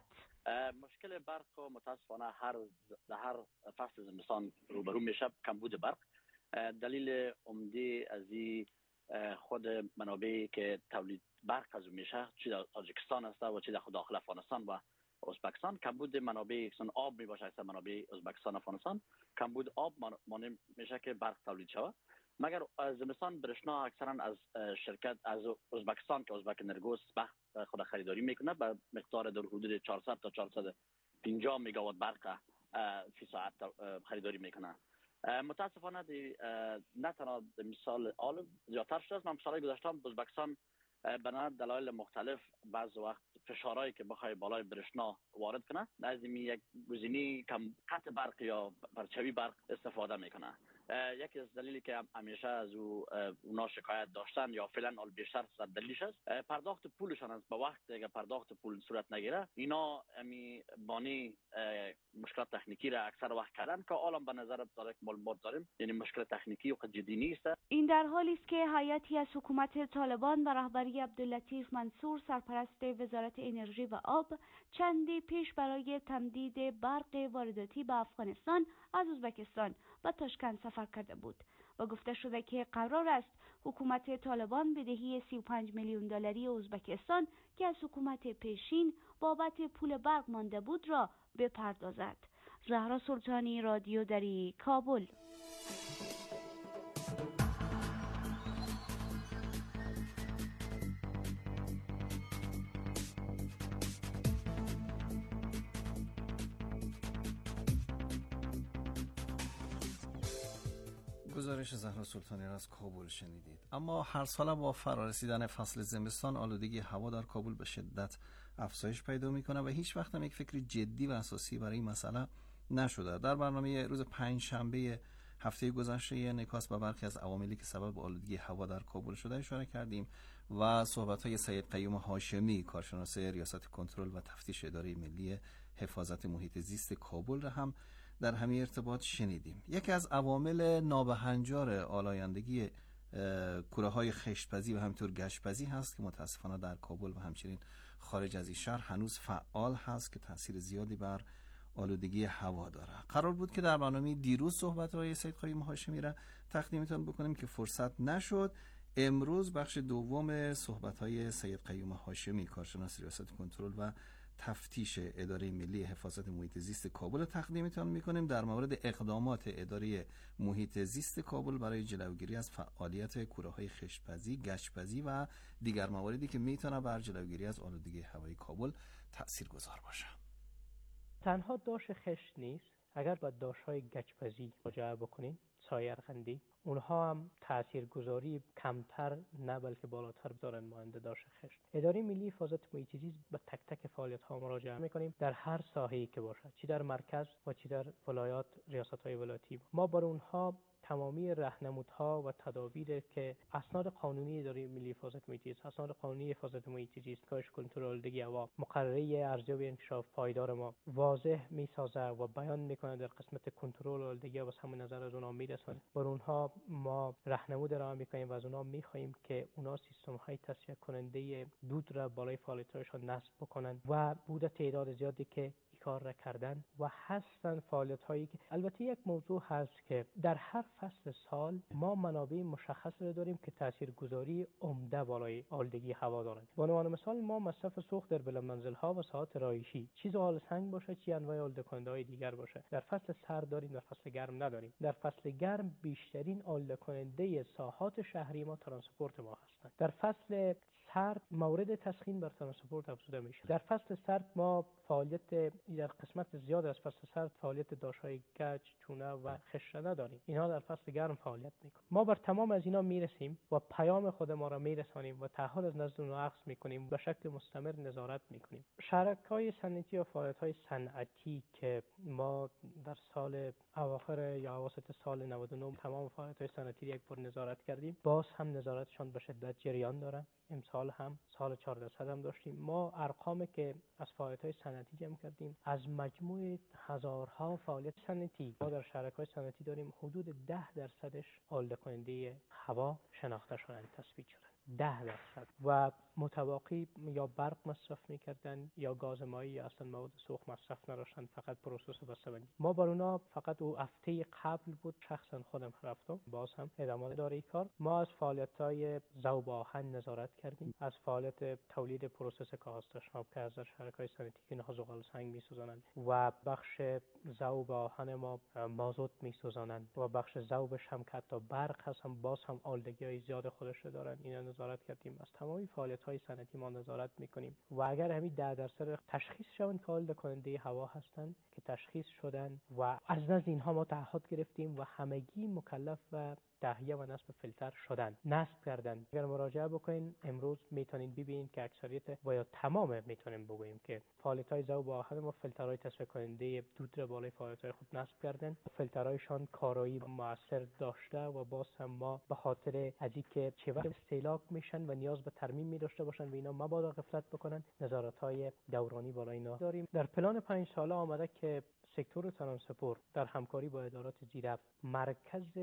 مشکل برق متاسفانه هر در هر فصل زمستان روبرو میشه، کمبود برق. دلیل عمده از این خود منابعی که تولید برق از اون میشه، چه در تاجیکستان است و چه در داخل افغانستان و ازبکستان. کمبود منابع چون آب می باشه، منابع ازبکستان افغانستان کمبود آب مانع میشه که برق تولید شود. مگر زمستان برشنا اکثرا از شرکت از ازبکستان که ازبک انرگو برق خود خریداری میکنه به مقدار در حدود چهارصد تا چهارصد و پنجاه مگاوات برق فی ساعت خریداری میکنه. متاسفانه دی نه تنها مثال آل زیادتر شده است. من سالهای گذشته ازبکستان به دلایل مختلف بعض وقت فشارهایی که بخوای بالای برشنا وارد کنه، از این یک گزینه کم قطع برق یا پرچوی برق استفاده میکنه. یکی از دلیلی که همیشه از او اونا شکایت داشتن یا فعلا ال بیشتر صد دلیلش است پرداخت پولشان است. با وقت اگه پرداخت پول صورت نگیره اینا امی بانی مشکلات تکنیکی را اکثر وقت کردن که عالم به نظر داره معلومات داریم، یعنی مشکل تکنیکی و جدی نیست. این در حالی است که هیئتی از حکومت طالبان به رهبری عبداللطیف منصور سرپرست وزارت انرژی و آب چندی پیش برای تمدید برق وارداتی به افغانستان از ازبکستان به تاشکند سفر کرده بود و گفته شده که قرار است حکومت طالبان بدهی سی و پنج میلیون دلاری ازبکستان که از حکومت پیشین بابت پول برق مانده بود را بپردازد. زهرا سلطانی، رادیو دری، کابل. گزارش زهرا سلطانی را از کابل شنیدید. اما هر سال با فرارسیدن فصل زمستان آلودگی هوا در کابل به شدت افزایش پیدا میکنه و هیچ وقت هم یک فکر جدی و اساسی برای این مسئله نشده. در برنامه روز پنج شنبه هفته گذشته انعکاس به برخی از عواملی که سبب آلودگی هوا در کابل شده اشاره کردیم و صحبت‌های سید قیوم هاشمی، کارشناس ریاست کنترل و تفتیش اداره ملی حفاظت محیط زیست کابل را هم در همین ارتباط شنیدیم. یکی از عوامل نابهنجار آلایندگی کوره‌های خشت‌پزی و همینطور گچ‌پزی هست که متاسفانه در کابل و همچنین خارج از این شهر هنوز فعال هست که تاثیر زیادی بر آلودگی هوا داره. قرار بود که در برنامه دیروز صحبت‌های سید قیوم هاشمی را تقدیمتون بکنیم که فرصت نشد. امروز بخش دوم صحبت‌های سید قیوم هاشمی، کارشناس ریاست کنترل و تفتیش اداره ملی حفاظت محیط زیست کابل تقدیمتان میکنیم در مورد اقدامات اداره محیط زیست کابل برای جلوگیری از فعالیت کوره‌های خشت‌پزی، گچ‌پزی و دیگر مواردی که میتونه بر جلوگیری از آلودگی هوای کابل تاثیرگذار باشه. تنها داش خشت نیست، اگر با داش‌های گچ‌پزی مراجعه بکنیم، سایرخندی، اونها هم تاثیرگذاری کمتر نه بلکه بالاتر دارن مانند داش خشت. اداره ملی حفاظت محیط زیست به تک تک فعالیت‌ها مراجعه می‌کنیم در هر ساحه‌ای که باشد، چه در مرکز و چه در ولایات، ریاست‌های ولایتی. ما بر اونها تمامی راهنمودها و تدابیر که اسناد قانونی اداره ملی حفاظت محیط زیست، اسناد قانونی حفاظت محیط زیست، کاهش کنترل آلودگی هوا، مقرره ارزیابی انکشاف پایدار ما واضح می‌سازه و بیان می‌کنه در قسمت کنترل آلودگی و همون نظر از اونها میرسونه. بر اونها ما راهنمود ارائه می‌کنیم و از اونها می‌خوایم که اونها سیستم‌های تصفیه کننده دود را بالای فعالیت‌هایشان نصب بکنن و بوده تعداد زیادی که کار را کردن و هستن فعالیت هایی که البته یک موضوع هست که در هر فصل سال ما منابع مشخص را داریم که تاثیرگذاری عمده بالای آلودگی هوا دارند. به عنوان مثال ما مصرف سوخت در بلند منزل ها و ساعات رایشی، چیز آل سنگ باشه چی انواع آلوده کننده های دیگر باشه، در فصل سرد داریم، در فصل گرم نداریم. در فصل گرم بیشترین آلوده کننده ساحات شهری ما ترانسپورت ما هستند. در فصل سرد مورد تسخین بر ترانسپورت افزوده میشه. در فصل سرد ما فعالیت در قسمت زیاد از فصل سرد فعالیت داشتهای گچ، چونه و خشت نداریم. اینها در فصل گرم فعالیت میکنن. ما بر تمام از اینا میرسیم و پیام خود ما را میرسانیم و تعهد از نزد اونها اخذ میکنیم، به شکل مستمر نظارت میکنیم. شرکای صنعتی و فعالیت‌های صنعتی که ما در سال اواخر یا اواسط سال نود و نه تمام فعالیت‌های صنعتی یک بار نظارت کردیم، باز هم نظارتشان به شدت جریان دارن. امسال هم سال چهارده صد هم داشتیم. ما ارقامی که از فعالیت‌های صنعتی جمع کردیم از مجموع هزارها فعالیت صنعتی ما در شرکای صنعتی داریم، حدود ده درصدش آلوده کننده هوا شناخته شدن، تثبیت شدن. ده درصد و متواقی یا برق مصرف میکردن یا گاز مایی یا اصلا مواد سوخت مصرف نداشتن، فقط پروسس و بسته‌بندی. ما بر اونا فقط او هفته قبل بود شخصا خودم رفتم، باز هم ادامه داره این کار. ما از فعالیت‌های ذوب آهن نظارت کردیم، از فعالیت تولید پروسس کاغذ تشناب که از شرکای صنعتی که اینها زغال سنگ میسوزانند و بخش ذوب آهن ما مازوت میسوزانند و بخش ذوبش هم که حتی برق هست هم باز هم آلودگی‌های زیاد خودش رو دارن. اینا نظارت کردیم. از تمامی فعالیت‌های صنعتی ما نظارت می‌کنیم و اگر همین ده درصد تشخیص شوند که آلوده کننده هوا هستند که تشخیص شدن و از نزد اینها ما تعهد گرفتیم و همگی مکلف و تهیه و نصب فیلتر شدن، نصب کردن. اگر مراجعه بکنین امروز میتونین ببینید که اکثریت و یا تمام میتونیم بگوییم که فعالیت‌های ذوب آهن ما فیلترهای تصفیه کننده دود را بالای فعالیت‌های خود نصب کردن. فیلترهایشان کارایی موثر داشته و باز هم ما به خاطر از اینکه چه وقت استهلاک میشن و نیاز به ترمیم می داشته باشن و اینا مبادا غفلت بکنن، نظارت‌های دورانی بالای اینا داریم. در پلان پنج ساله آمده که سکتور ترانسپورت در همکاری با ادارات زیرفت مرکز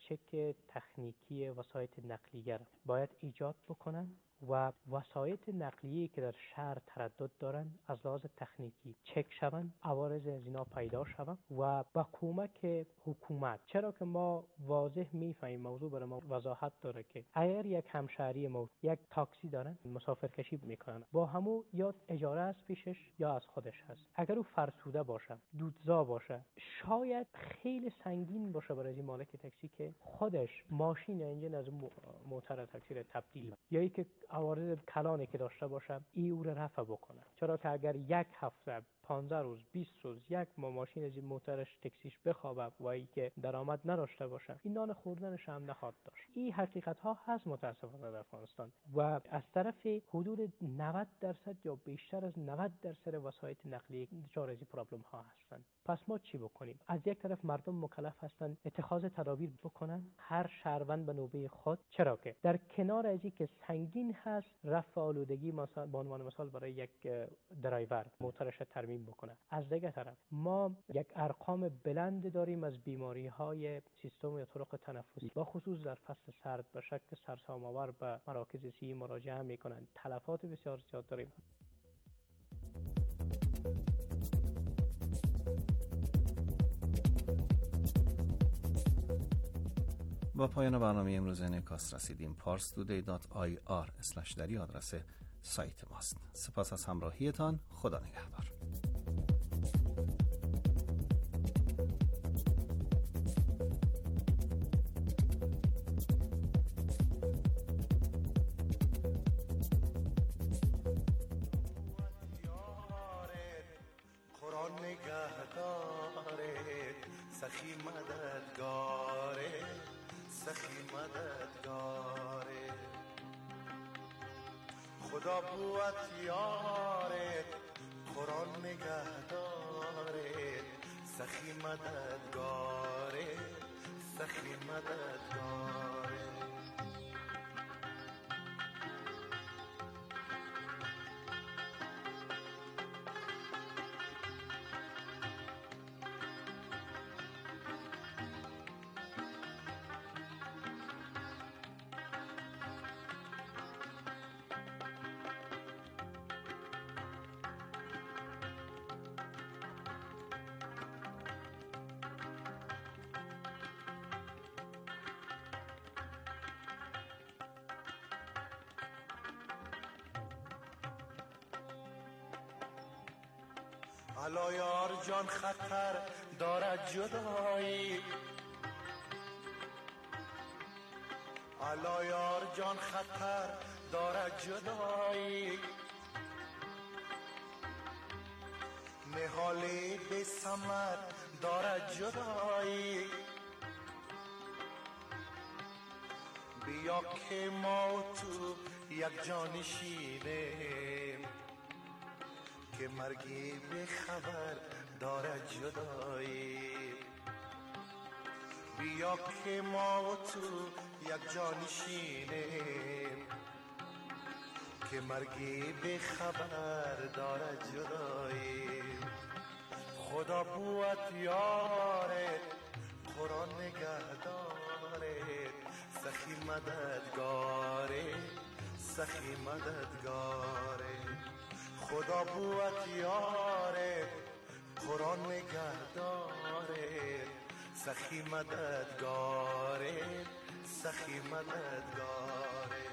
چک تکنیکی وسایط نقلیه باید ایجاد بکنن و وسایط نقلیه‌ای که در شهر تردد دارن از لحاظ تکنیکی چک شوند، عوارض از اینا پیدا شوند و با کمک حکومت، چرا که ما واضح میفهمیم موضوع برای ما وضاحت داره که اگر یک همشهری ما یک تاکسی دارن مسافرکشی میکنن، با همو یا اجاره از پیشش یا از خودش هست، اگر او فرسوده باشه، دودزا باشه، شاید خیلی سنگین باشه برای این مالک تاکسی که خودش ماشین یا انجین از موتور تاکسی را تبدیل یا ای که عوارض کلانی که داشته باشه ای او را رفع بکنه. چرا که اگر یک هفته پانزده روز بیست روز یک ما ماشین از این موتورش تکسیش بخوابه و ای که درآمد نداشته باشه، این نان خوردنش هم نخواد داشت. این حقیقت ها هست متاسفانه در افغانستان و از طرف حدود نود درصد یا بیشتر از نود درصد وسایط نقلیه دچار از این پرابلم ها هستند. پس ما چی بکنیم؟ از یک طرف مردم مکلف هستند اتخاذ تدابیر بکنن، هر شهروند به نوبه خود، چرا که در کنار از این که سنگین هست رفع آلودگی مثلا به عنوان مثال برای یک درایور موتورش ترمیم بکنه، از دیگه طرف ما یک ارقام بلند داریم از بیماری های سیستم یا طرق تنفسی با خصوص در فصل سرد به شکل سرسام‌آور به مراکز صحی مراجعه میکنن، تلفات بسیار زیاد داریم. با پایان برنامه امروز انعکاس رسیدیم. پارس تودی دات آی آر اسلش دری آدرس سایت ماست. سپاس از همراهیتان. خدا نگهدار. سخی مددگاره سخی مددگاره خدا بوت یاره قرآن نگهداره سخی مددگاره سخی مددگاره الا یار جان خطر دارد جدایی، الا یار جان خطر دارد جدایی، نهالی بی ثمر دارد جدایی. بیا که ما و تو یک جان شینیم، که مرگی به خبر دارد جدایی. بیا که ما و تو یک جان شینیم، که مرگی به خبر دارد جدایی. خدا بود یاره قرآن نگهداره، سخی مددگاره سخی مددگاره. خدا بود یاره قرآن نگهداره، سخی مددگاره سخی مددگاره.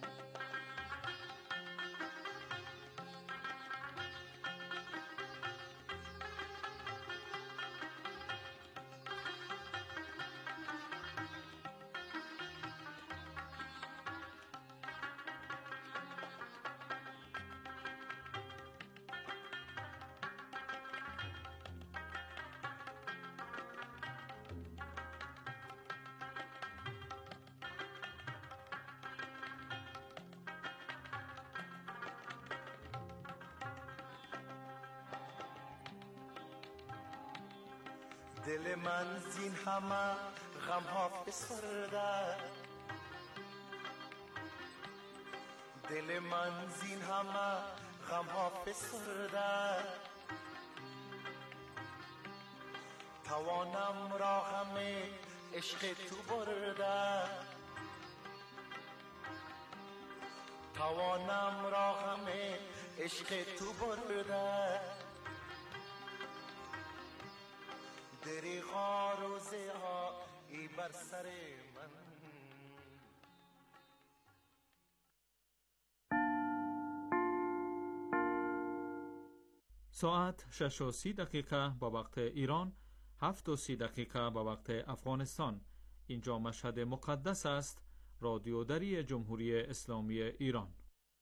دل من زین همه غم ها فسرده، دل من زین همه غم ها فسرده. توانم را غم عشق تو برده، توانم را غم عشق تو برده. دریغا روزه ها ای بر سر من. ساعت شش و سی دقیقه با وقت ایران، هفت و سی دقیقه با وقت افغانستان. اینجا مشهد مقدس است، رادیو دری جمهوری اسلامی ایران.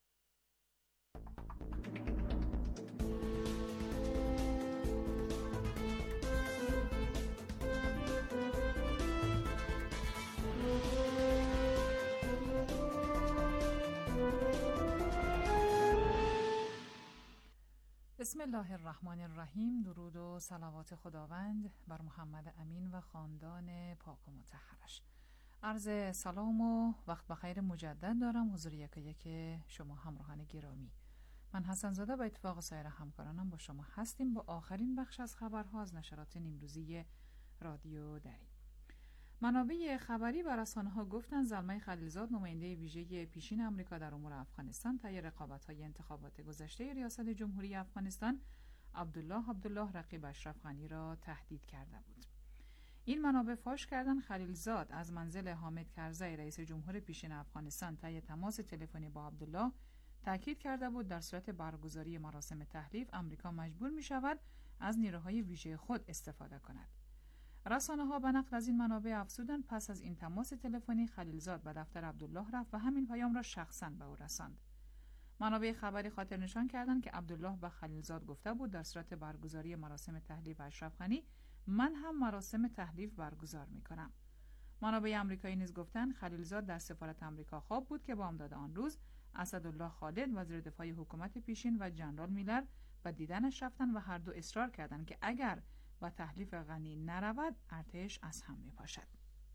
بسم الله الرحمن الرحیم. درود و صلوات خداوند بر محمد امین و خاندان پاک و مطهرش. عرض سلام و وقت بخیر مجدد دارم حضور یک یک شما همراهان گرامی. من حسن زاده با اتفاق سایر همکارانم با شما هستیم با آخرین بخش از خبرها از نشرات نیمروزی رادیو دری. منابع خبری و رسانه‌ها گفتند زلمه خلیلزاد نماینده ویژه پیشین آمریکا در امور افغانستان طی رقابت‌های انتخابات گذشته ریاست جمهوری افغانستان عبدالله عبدالله رقیب اشرف غنی را تهدید کرده بود. این منابع فاش کردند خلیلزاد از منزل حامد کرزی رئیس جمهور پیشین افغانستان طی تماس تلفنی با عبدالله تاکید کرده بود در صورت برگزاری مراسم تحلیف آمریکا مجبور می‌شود از نیروهای ویژه خود استفاده کند. رسانه‌ها به نقل از این منابع افزودند پس از این تماس تلفنی خلیلزاد به دفتر عبدالله رفت و همین پیام را شخصاً به او رساند. منابع خبری خاطر نشان کردند که عبدالله به خلیلزاد گفته بود در صورت برگزاری مراسم تحلیف اشرف غنی من هم مراسم تحلیف برگزار می‌کنم. منابع آمریکایی نیز گفتند خلیلزاد در سفارت آمریکا خواب بود که بامداد آن روز اسدالله خالد وزیر دفاع حکومت پیشین و جنرال میلر به دیدنش رفتند و هر دو اصرار کردند که اگر با تحلیف غنی نرود ارتش از هم میپاشد.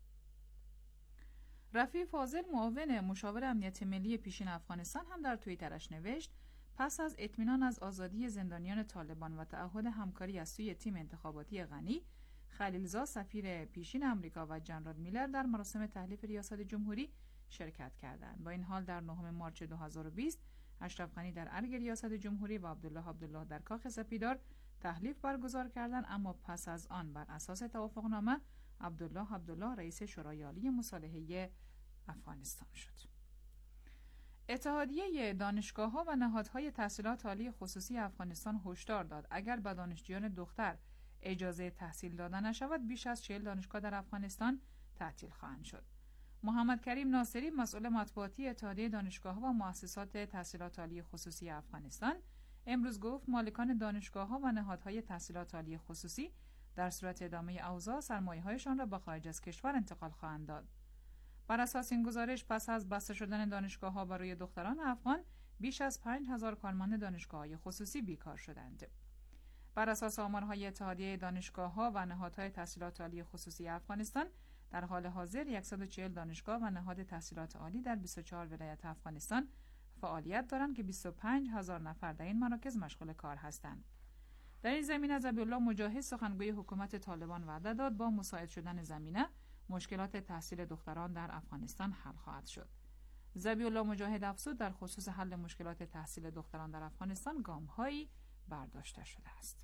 رفیع فاضل معاون مشاور امنیت ملی پیشین افغانستان هم در توییترش نوشت پس از اطمینان از آزادی زندانیان طالبان و تعهد همکاری از سوی تیم انتخاباتی غنی، خلیلزاد سفیر پیشین آمریکا و جنرال میلر در مراسم تحلیف ریاست جمهوری شرکت کردند. با این حال در نهم مارس دو هزار و بیست اشرف غنی در ارگ ریاست جمهوری و عبدالله عبدالله در کاخ سپیدار تحلیف برگزار کردند، اما پس از آن بر اساس توافقنامه عبدالله عبدالله رئیس شورای عالی مصالحه افغانستان شد. اتحادیه دانشگاه‌ها و نهادهای تحصیلات عالی خصوصی افغانستان هشدار داد اگر به دانشجویان دختر اجازه تحصیل داده نشود بیش از چهل دانشگاه در افغانستان تعطیل خواهند شد. محمد کریم ناصری مسئول مطبوعاتی اتحادیه دانشگاه‌ها و مؤسسات تحصیلات عالی خصوصی افغانستان امروز گفت مالکان دانشگاه‌ها و نهادهای تحصیلات عالی خصوصی در صورت ادامه اوضاع سرمایه‌هایشان را به خارج از کشور انتقال خواهند داد. بر اساس این گزارش پس از بسته شدن دانشگاه‌ها برای دختران افغان بیش از پنج هزار کارمند دانشگاه‌های خصوصی بیکار شدند. بر اساس آمارهای اتحادیه دانشگاه‌ها و نهادهای تحصیلات عالی خصوصی افغانستان در حال حاضر صد و چهل دانشگاه و نهاد تحصیلات عالی در بیست و چهار ولایت افغانستان فعالیت دارند که بیست و پنج هزار نفر در این مراکز مشغول کار هستند. در این زمینه ذبیح‌الله مجاهد سخنگوی حکومت طالبان وعده داد با مساعد شدن زمینه مشکلات تحصیل دختران در افغانستان حل خواهد شد. ذبیح‌الله مجاهد افزود در خصوص حل مشکلات تحصیل دختران در افغانستان گام‌هایی برداشته شده است.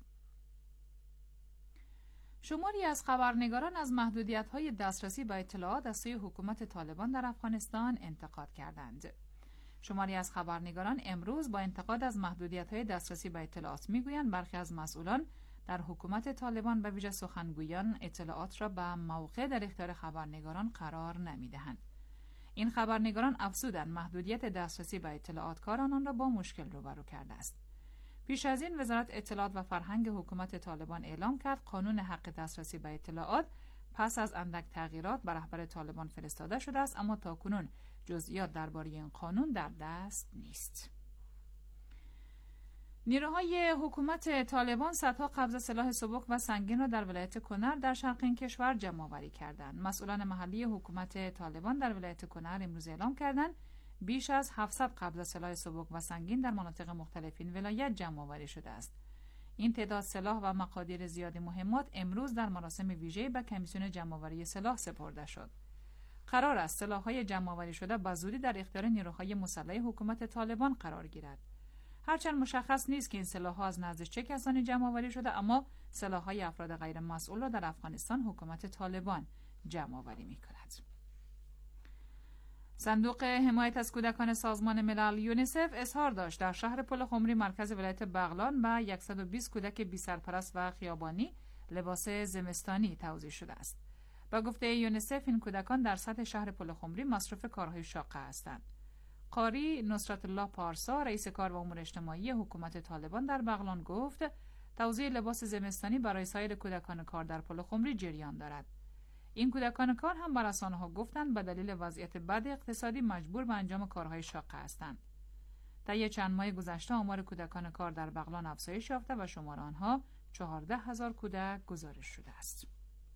شماری از خبرنگاران از محدودیت‌های دسترسی به اطلاعات از سوی حکومت طالبان در افغانستان انتقاد کردند. شماری از خبرنگاران امروز با انتقاد از محدودیت‌های دسترسی به اطلاعات می‌گویند برخی از مسئولان در حکومت طالبان به ویژه سخنگویان اطلاعات را به موقع در اختیار خبرنگاران قرار نمی‌دهند. این خبرنگاران افزودند محدودیت دسترسی به اطلاعات کار آنان را با مشکل روبرو کرده است. پیش از این وزارت اطلاعات و فرهنگ حکومت طالبان اعلام کرد قانون حق دسترسی به اطلاعات پس از اندک تغییرات بر رهبر طالبان فرستاده شده است، اما تاکنون جزئیات درباره این قانون در دست نیست. نیروهای حکومت طالبان صدها قبض سلاح سبک و سنگین را در ولایت کنر در شرق این کشور جمع آوری کردند. مسئولان محلی حکومت طالبان در ولایت کنر امروز اعلام کردند بیش از هفتصد قبض سلاح سبک و سنگین در مناطق مختلف این ولایت جمع آوری شده است. این تعداد سلاح و مقادیر زیاد مهمات امروز در مراسم ویژه‌ای به کمیسیون جمع آوری سلاح سپرده شد. قرار است سلاح‌های جمع آوری شده به زودی در اختیار نیروهای مسلح حکومت طالبان قرار گیرد. هرچند مشخص نیست که این سلاح‌ها از نزد چه کسانی جمع آوری شده، اما سلاح‌های افراد غیر مسئول را در افغانستان حکومت طالبان جمع آوری می‌کند. صندوق حمایت از کودکان سازمان ملل یونیسف اظهار داشت در شهر پل خمری مرکز ولایت بغلان به صد و بیست کودک بی سرپرست و خیابانی لباس زمستانی توزیع شده است. با گفته یونیسف این کودکان در سطح شهر پل خمری مصروف کارهای شاقه هستند. قاری نصرت الله پارسا رئیس کار و امور اجتماعی حکومت طالبان در بغلان گفت توزیع لباس زمستانی برای سایر کودکان کار در پل خمری جریان دارد. این کودکان کار هم بر اساس آنها گفتند به دلیل وضعیت بد اقتصادی مجبور به انجام کارهای شاقه هستند. طی چند ماه گذشته آمار کودکان کار در بغلان افزایش یافته و شمار آنها چهارده هزار کودک گزارش شده است.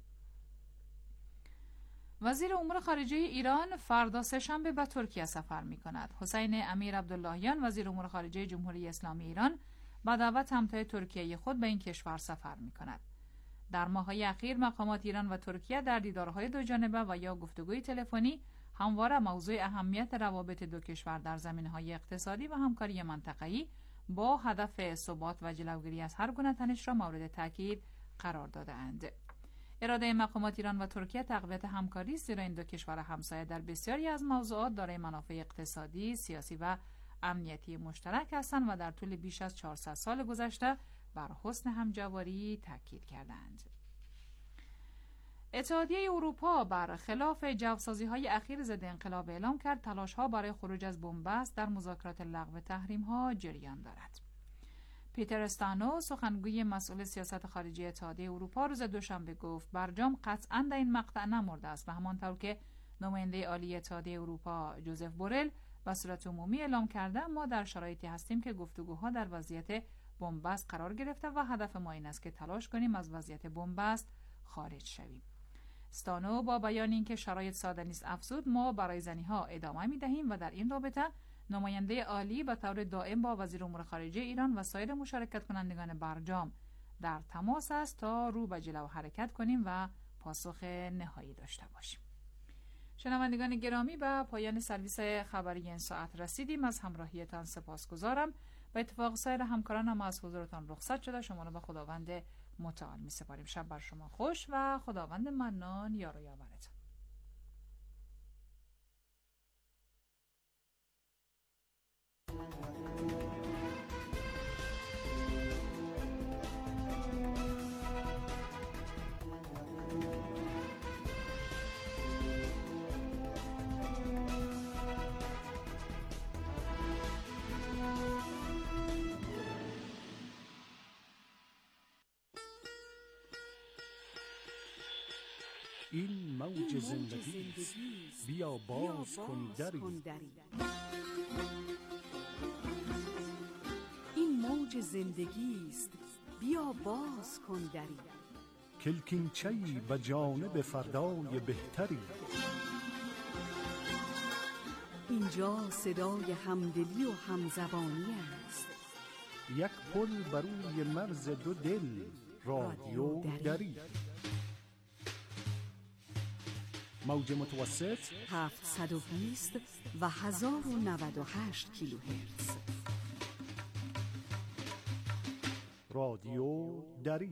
وزیر امور خارجه ایران فردا سه‌شنبه به ترکیه سفر می‌کند. حسین امیر عبداللهیان وزیر امور خارجه جمهوری اسلامی ایران با دعوت همتای ترکیه خود به این کشور سفر می‌کند. در ماه‌های اخیر مقامات ایران و ترکیه در دیدارهای دو جانبه و یا گفتگوی تلفنی همواره موضوع اهمیت روابط دو کشور در زمینه‌های اقتصادی و همکاری منطقه‌ای با هدف ثبات و جلوگیری از هر گونه تنش را مورد تاکید قرار داده‌اند. اراده مقامات ایران و ترکیه تقویت همکاری است، زیرا این دو کشور همسایه در بسیاری از موضوعات دارای منافع اقتصادی، سیاسی و امنیتی مشترک هستند و در طول بیش از چهارصد سال گذشته بر حسن همجواری تاکید کردند. اتحادیه اروپا بر خلاف جوسازی‌های اخیر ضد انقلاب اعلام کرد تلاش‌ها برای خروج از بنبست در مذاکرات لغو تحریم‌ها جریان دارد. پیتر استانو سخنگوی مسئول سیاست خارجی اتحادیه اروپا روز دوشنبه گفت برجام قطعاً در این مقطع نمرده است و همانطور که نماینده عالی اتحادیه اروپا جوزف بورل به صورت عمومی اعلام کرده ما در شرایطی هستیم که گفتگوها در وضعیت بنبست قرار گرفته و هدف ما این است که تلاش کنیم از وضعیت بنبست خارج شویم. استانو با بیان اینکه شرایط ساده نیست افزود ما برای زنی‌ها ادامه می‌دهیم و در این رابطه نماینده عالی به طور دائم با وزیر امور خارجه ایران و سایر مشارکت کنندگان برجام در تماس است تا رو به جلو حرکت کنیم و پاسخ نهایی داشته باشیم. شنوندگان گرامی به پایان سرویس خبری این ساعت رسیدیم. از همراهیتان سپاسگزارم. به اتفاق سایر همکارانم از حضورتان رخصت شده شما را به خداوند متعال می سپاریم. شب بر شما خوش و خداوند منان یار و یاورتان. این موج زندگی است، بیا باز کن دری. این موج زندگی است، بیا باز کن دری. کلکینچه‌ای به جانب فردای بهتری. اینجا صدای همدلی و همزبانی است. یک پل بر روی مرز دو دل، رادیو دری. موج متوسط هفتصد و بیست و هزار و نود و هشت کیلوهرتز. رادیو دری.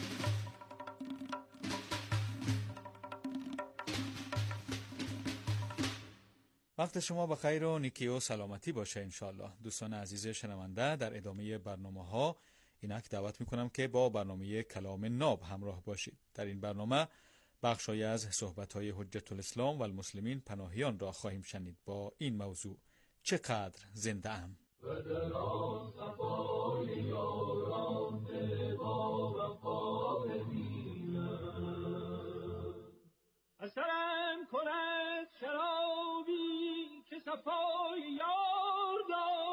وقت شما بخیر و نیکی و سلامتی باشه انشالله. دوستان عزیز شنونده، در ادامه برنامه ها اینک دعوت میکنم که با برنامه کلام ناب همراه باشید. در این برنامه بخشی از صحبت‌های حجت الاسلام و المسلمین پناهیان را خواهیم شنید با این موضوع: چقدر زنده ام. اثرم کند شرابی که صفای یار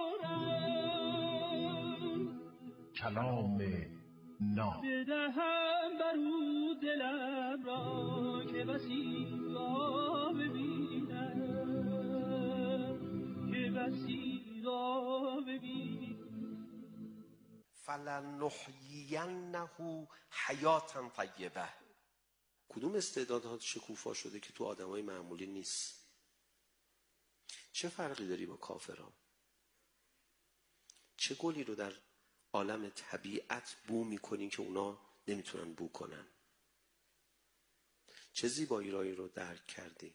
دارم، کلام ناب. بدهم برو دلم را که بسی را ببینم، که بسی را ببینم. فلنحیینه حیاتا طیبه. کدوم استعدادها شکوفا شده که تو آدمای معمولی نیست؟ چه فرقی داری با کافران؟ چه گلی رو در عالم طبیعت بو میکنین که اونا نمیتونن بو کنن؟ چه زیبایی رو درک کردی؟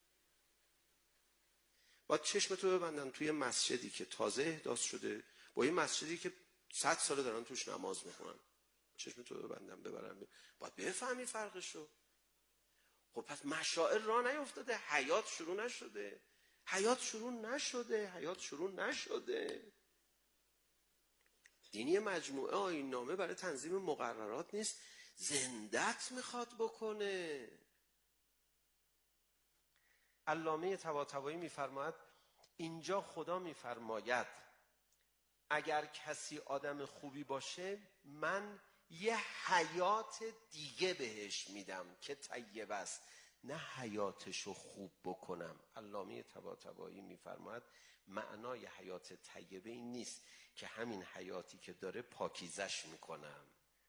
باید چشمتو ببندن توی مسجدی که تازه احداث شده با یه مسجدی که صد ساله دارن توش نماز میخونن. چشمتو ببندن ببرن، باید بفهمی فرقشو. خب پس مشاعر راه نیفتاده، حیات شروع نشده، حیات شروع نشده، حیات شروع نشده. دینی مجموعه آیین نامه برای تنظیم مقررات نیست، زندت میخواد بکنه. علامه طباطبایی میفرماید اینجا خدا میفرماید اگر کسی آدم خوبی باشه من یه حیات دیگه بهش میدم که طیب است، نه حیاتشو خوب بکنم. علامه طباطبایی میفرماید معنای حیات طیبه این نیست که همین حیاتی که داره پاکیزش میکنم.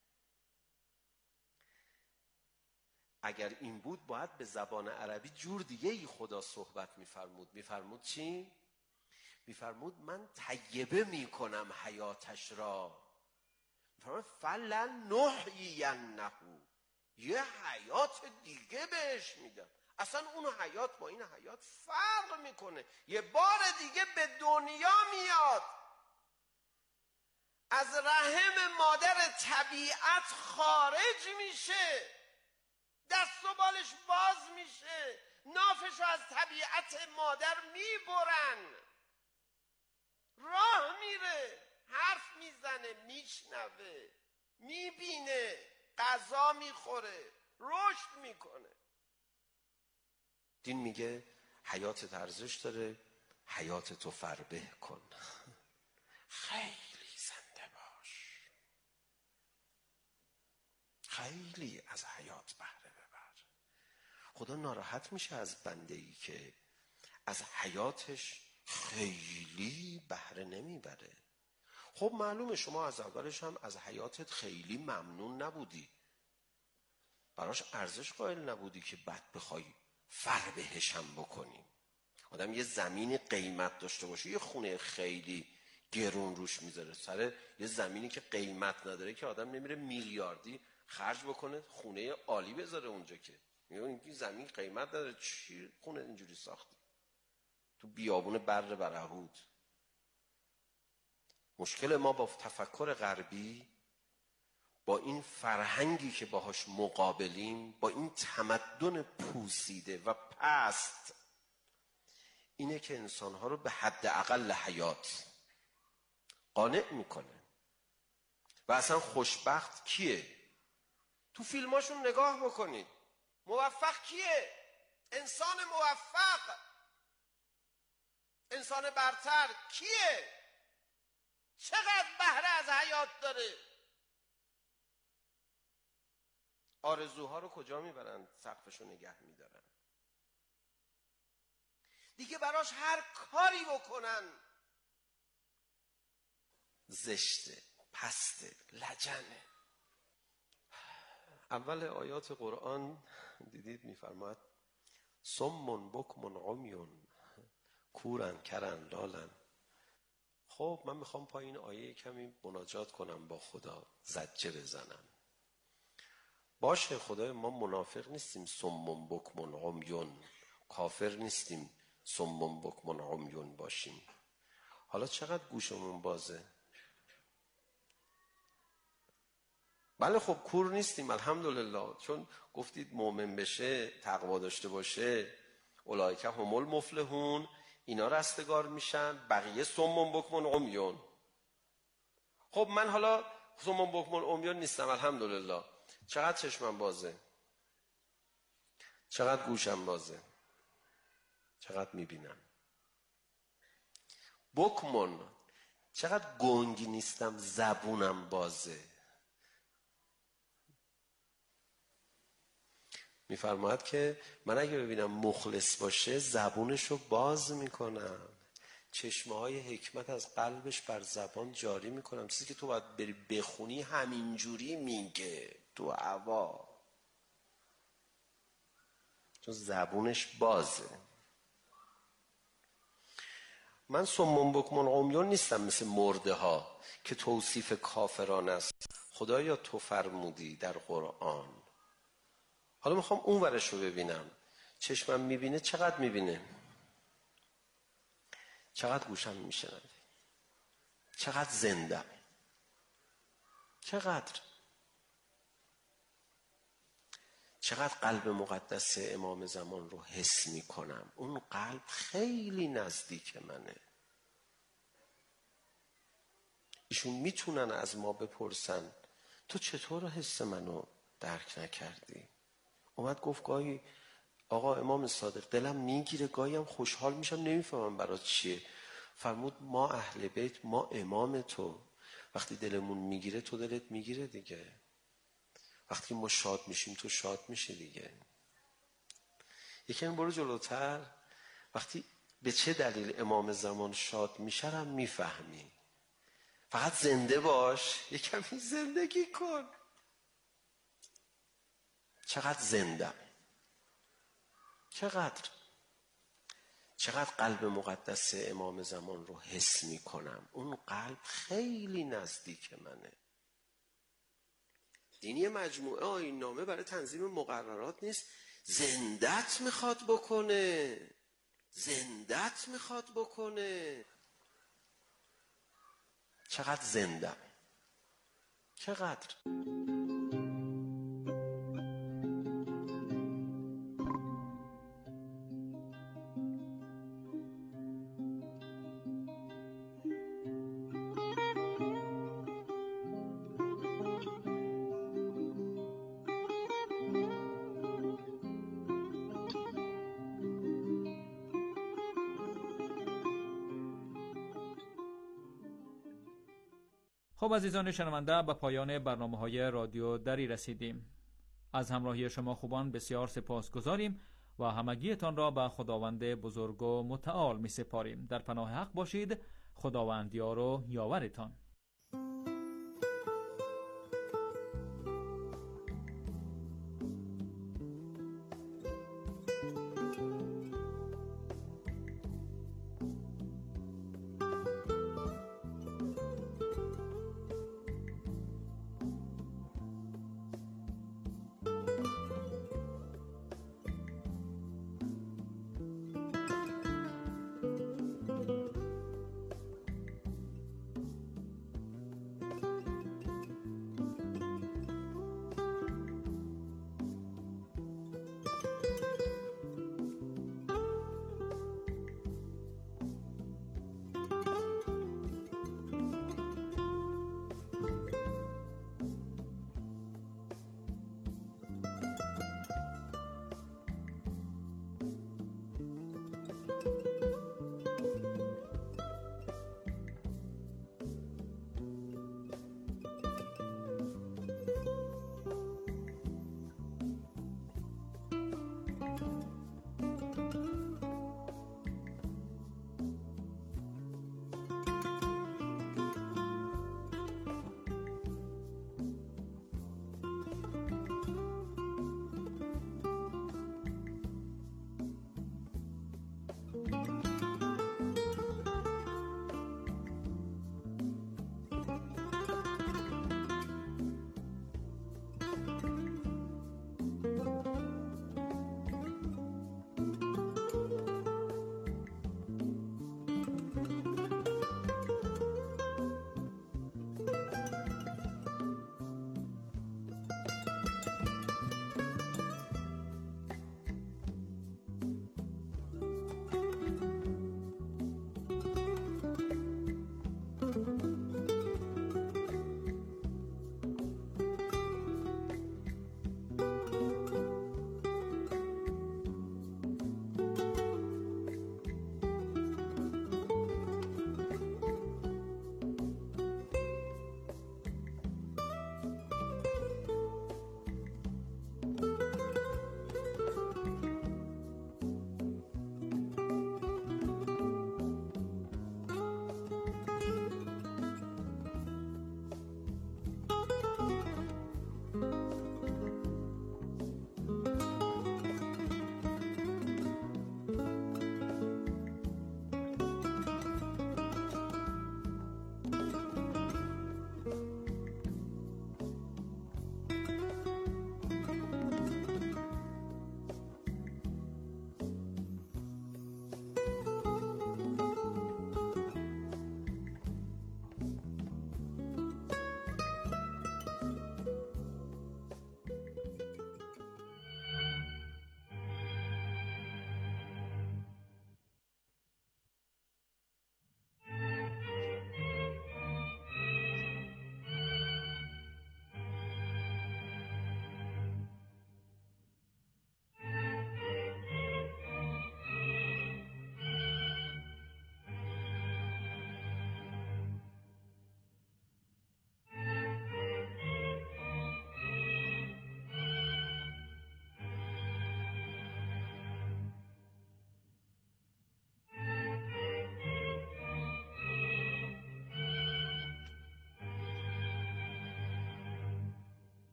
اگر این بود باید به زبان عربی جور دیگه ای خدا صحبت میفرمود. میفرمود چی؟ میفرمود من طیبه میکنم حیاتش را. میفرمود فلنحیینه، یه حیات دیگه بهش میدم. اصلا اون حیات با این حیات فرق میکنه. یه بار دیگه به دنیا میاد، از رحم مادر طبیعت خارج میشه، دست و بالش باز میشه، نافشو از طبیعت مادر میبرن، راه میره، حرف میزنه، میشنوه، میبینه، غذا میخوره، رشد میکنه. دین میگه حیاتت ارزش داره، حیاتتو فربه کن. خیلی زنده باش، خیلی از حیات بهره ببر. خدا ناراحت میشه از بنده‌ای که از حیاتش خیلی بهره نمیبره. خب معلومه شما از اولش هم از حیاتت خیلی ممنون نبودی، براش ارزش قائل نبودی که بعد بخوای فربهش هم بکنی. آدم یه زمین قیمت داشته باشه، یه خونه خیلی گرون روش میذاره، سر یه زمینی که قیمت نداره که آدم نمیره میلیاردی خرج بکنه خونه عالی بذاره اونجا، که میگه این زمین قیمت نداره، چی خونه اینجوری ساختی تو بیابون بر برهود. مشکل ما با تفکر غربی، با این فرهنگی که باهاش مقابلیم، با این تمدن پوسیده و پست، اینه که انسانها رو به حد اقل حیات قانع میکنه. و اصلا خوشبخت کیه؟ تو فیلماشون نگاه بکنید، موفق کیه؟ انسان موفق، انسان برتر کیه؟ چقدر بهره از حیات داره؟ آرزوها رو کجا میبرن؟ سقفشو نگه میدارن. دیگه براش هر کاری بکنن زشته، پسته، لجنه. اول آیات قرآن دیدید میفرماد صم بکم عمیون، کورن کرن لالن. خب من میخوام پایین آیه کمی مناجات کنم با خدا، زجه بزنم. باشه خدای ما منافق نیستیم صم بکم عمیون، کافر نیستیم صم بکم عمیون باشیم. حالا چقدر گوشمون بازه؟ بله خب کور نیستیم الحمدلله، چون گفتید مؤمن بشه، تقوا داشته باشه، اولئک هم المفلحون، اینا رستگار میشن، بقیه صم بکم عمیون. خب من حالا صم بکم عمیون نیستم الحمدلله، چقدر چشمم بازه، چقدر گوشم بازه، چقدر میبینم. بکمون، چقدر گنگی نیستم، زبونم بازه. میفرماید که من اگه ببینم مخلص باشه زبونشو باز میکنم، چشمه های حکمت از قلبش بر زبان جاری میکنم. چیزی که تو باید بری بخونی همینجوری میگه تو هوا، چون زبونش بازه. من صم بکم عمیون نیستم مثل مرده ها که توصیف کافران است. خدایا تو فرمودی در قرآن. حالا میخوام اون ورش رو ببینم. چشمم میبینه، چقدر میبینه؟ چقدر گوشم میشنوه؟ چقدر زندم؟ چقدر؟ چقدر قلب مقدس امام زمان رو حس میکنم؟ اون قلب خیلی نزدیک منه. ایشون میتونن از ما بپرسن تو چطور حس منو درک نکردی؟ اومد گفت گاهی آقا امام صادق دلم میگیره، گاهی هم خوشحال میشم، نمیفهمم برای چیه. فرمود ما اهل بیت، ما امام تو، وقتی دلمون میگیره تو دلت میگیره دیگه، وقتی ما شاد میشیم تو شاد میشه دیگه. یکم برو جلوتر، وقتی به چه دلیل امام زمان شاد میشه هم میفهمی. فقط زنده باش، یکمی زندگی کن. چقدر زندم، چقدر چقدر قلب مقدس امام زمان رو حس می کنم. اون قلب خیلی نزدیک منه. دینی مجموعه آیین نامه برای تنظیم مقررات نیست، زندت میخواد بکنه، زندت میخواد بکنه. چقدر زندم، چقدر. خب عزیزان شنونده، به پایان برنامه‌های رادیو دری رسیدیم. از همراهی شما خوبان بسیار سپاسگزاریم و همگیتان را به خداوند بزرگ و متعال می سپاریم. در پناه حق باشید. خداوند یار و یاورتان.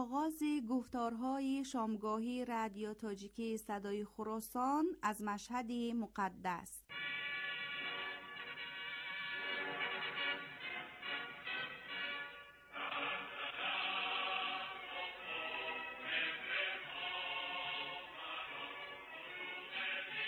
آغاز گفتارهای شامگاهی رادیو تاجیکی صدای خراسان از مشهد مقدس.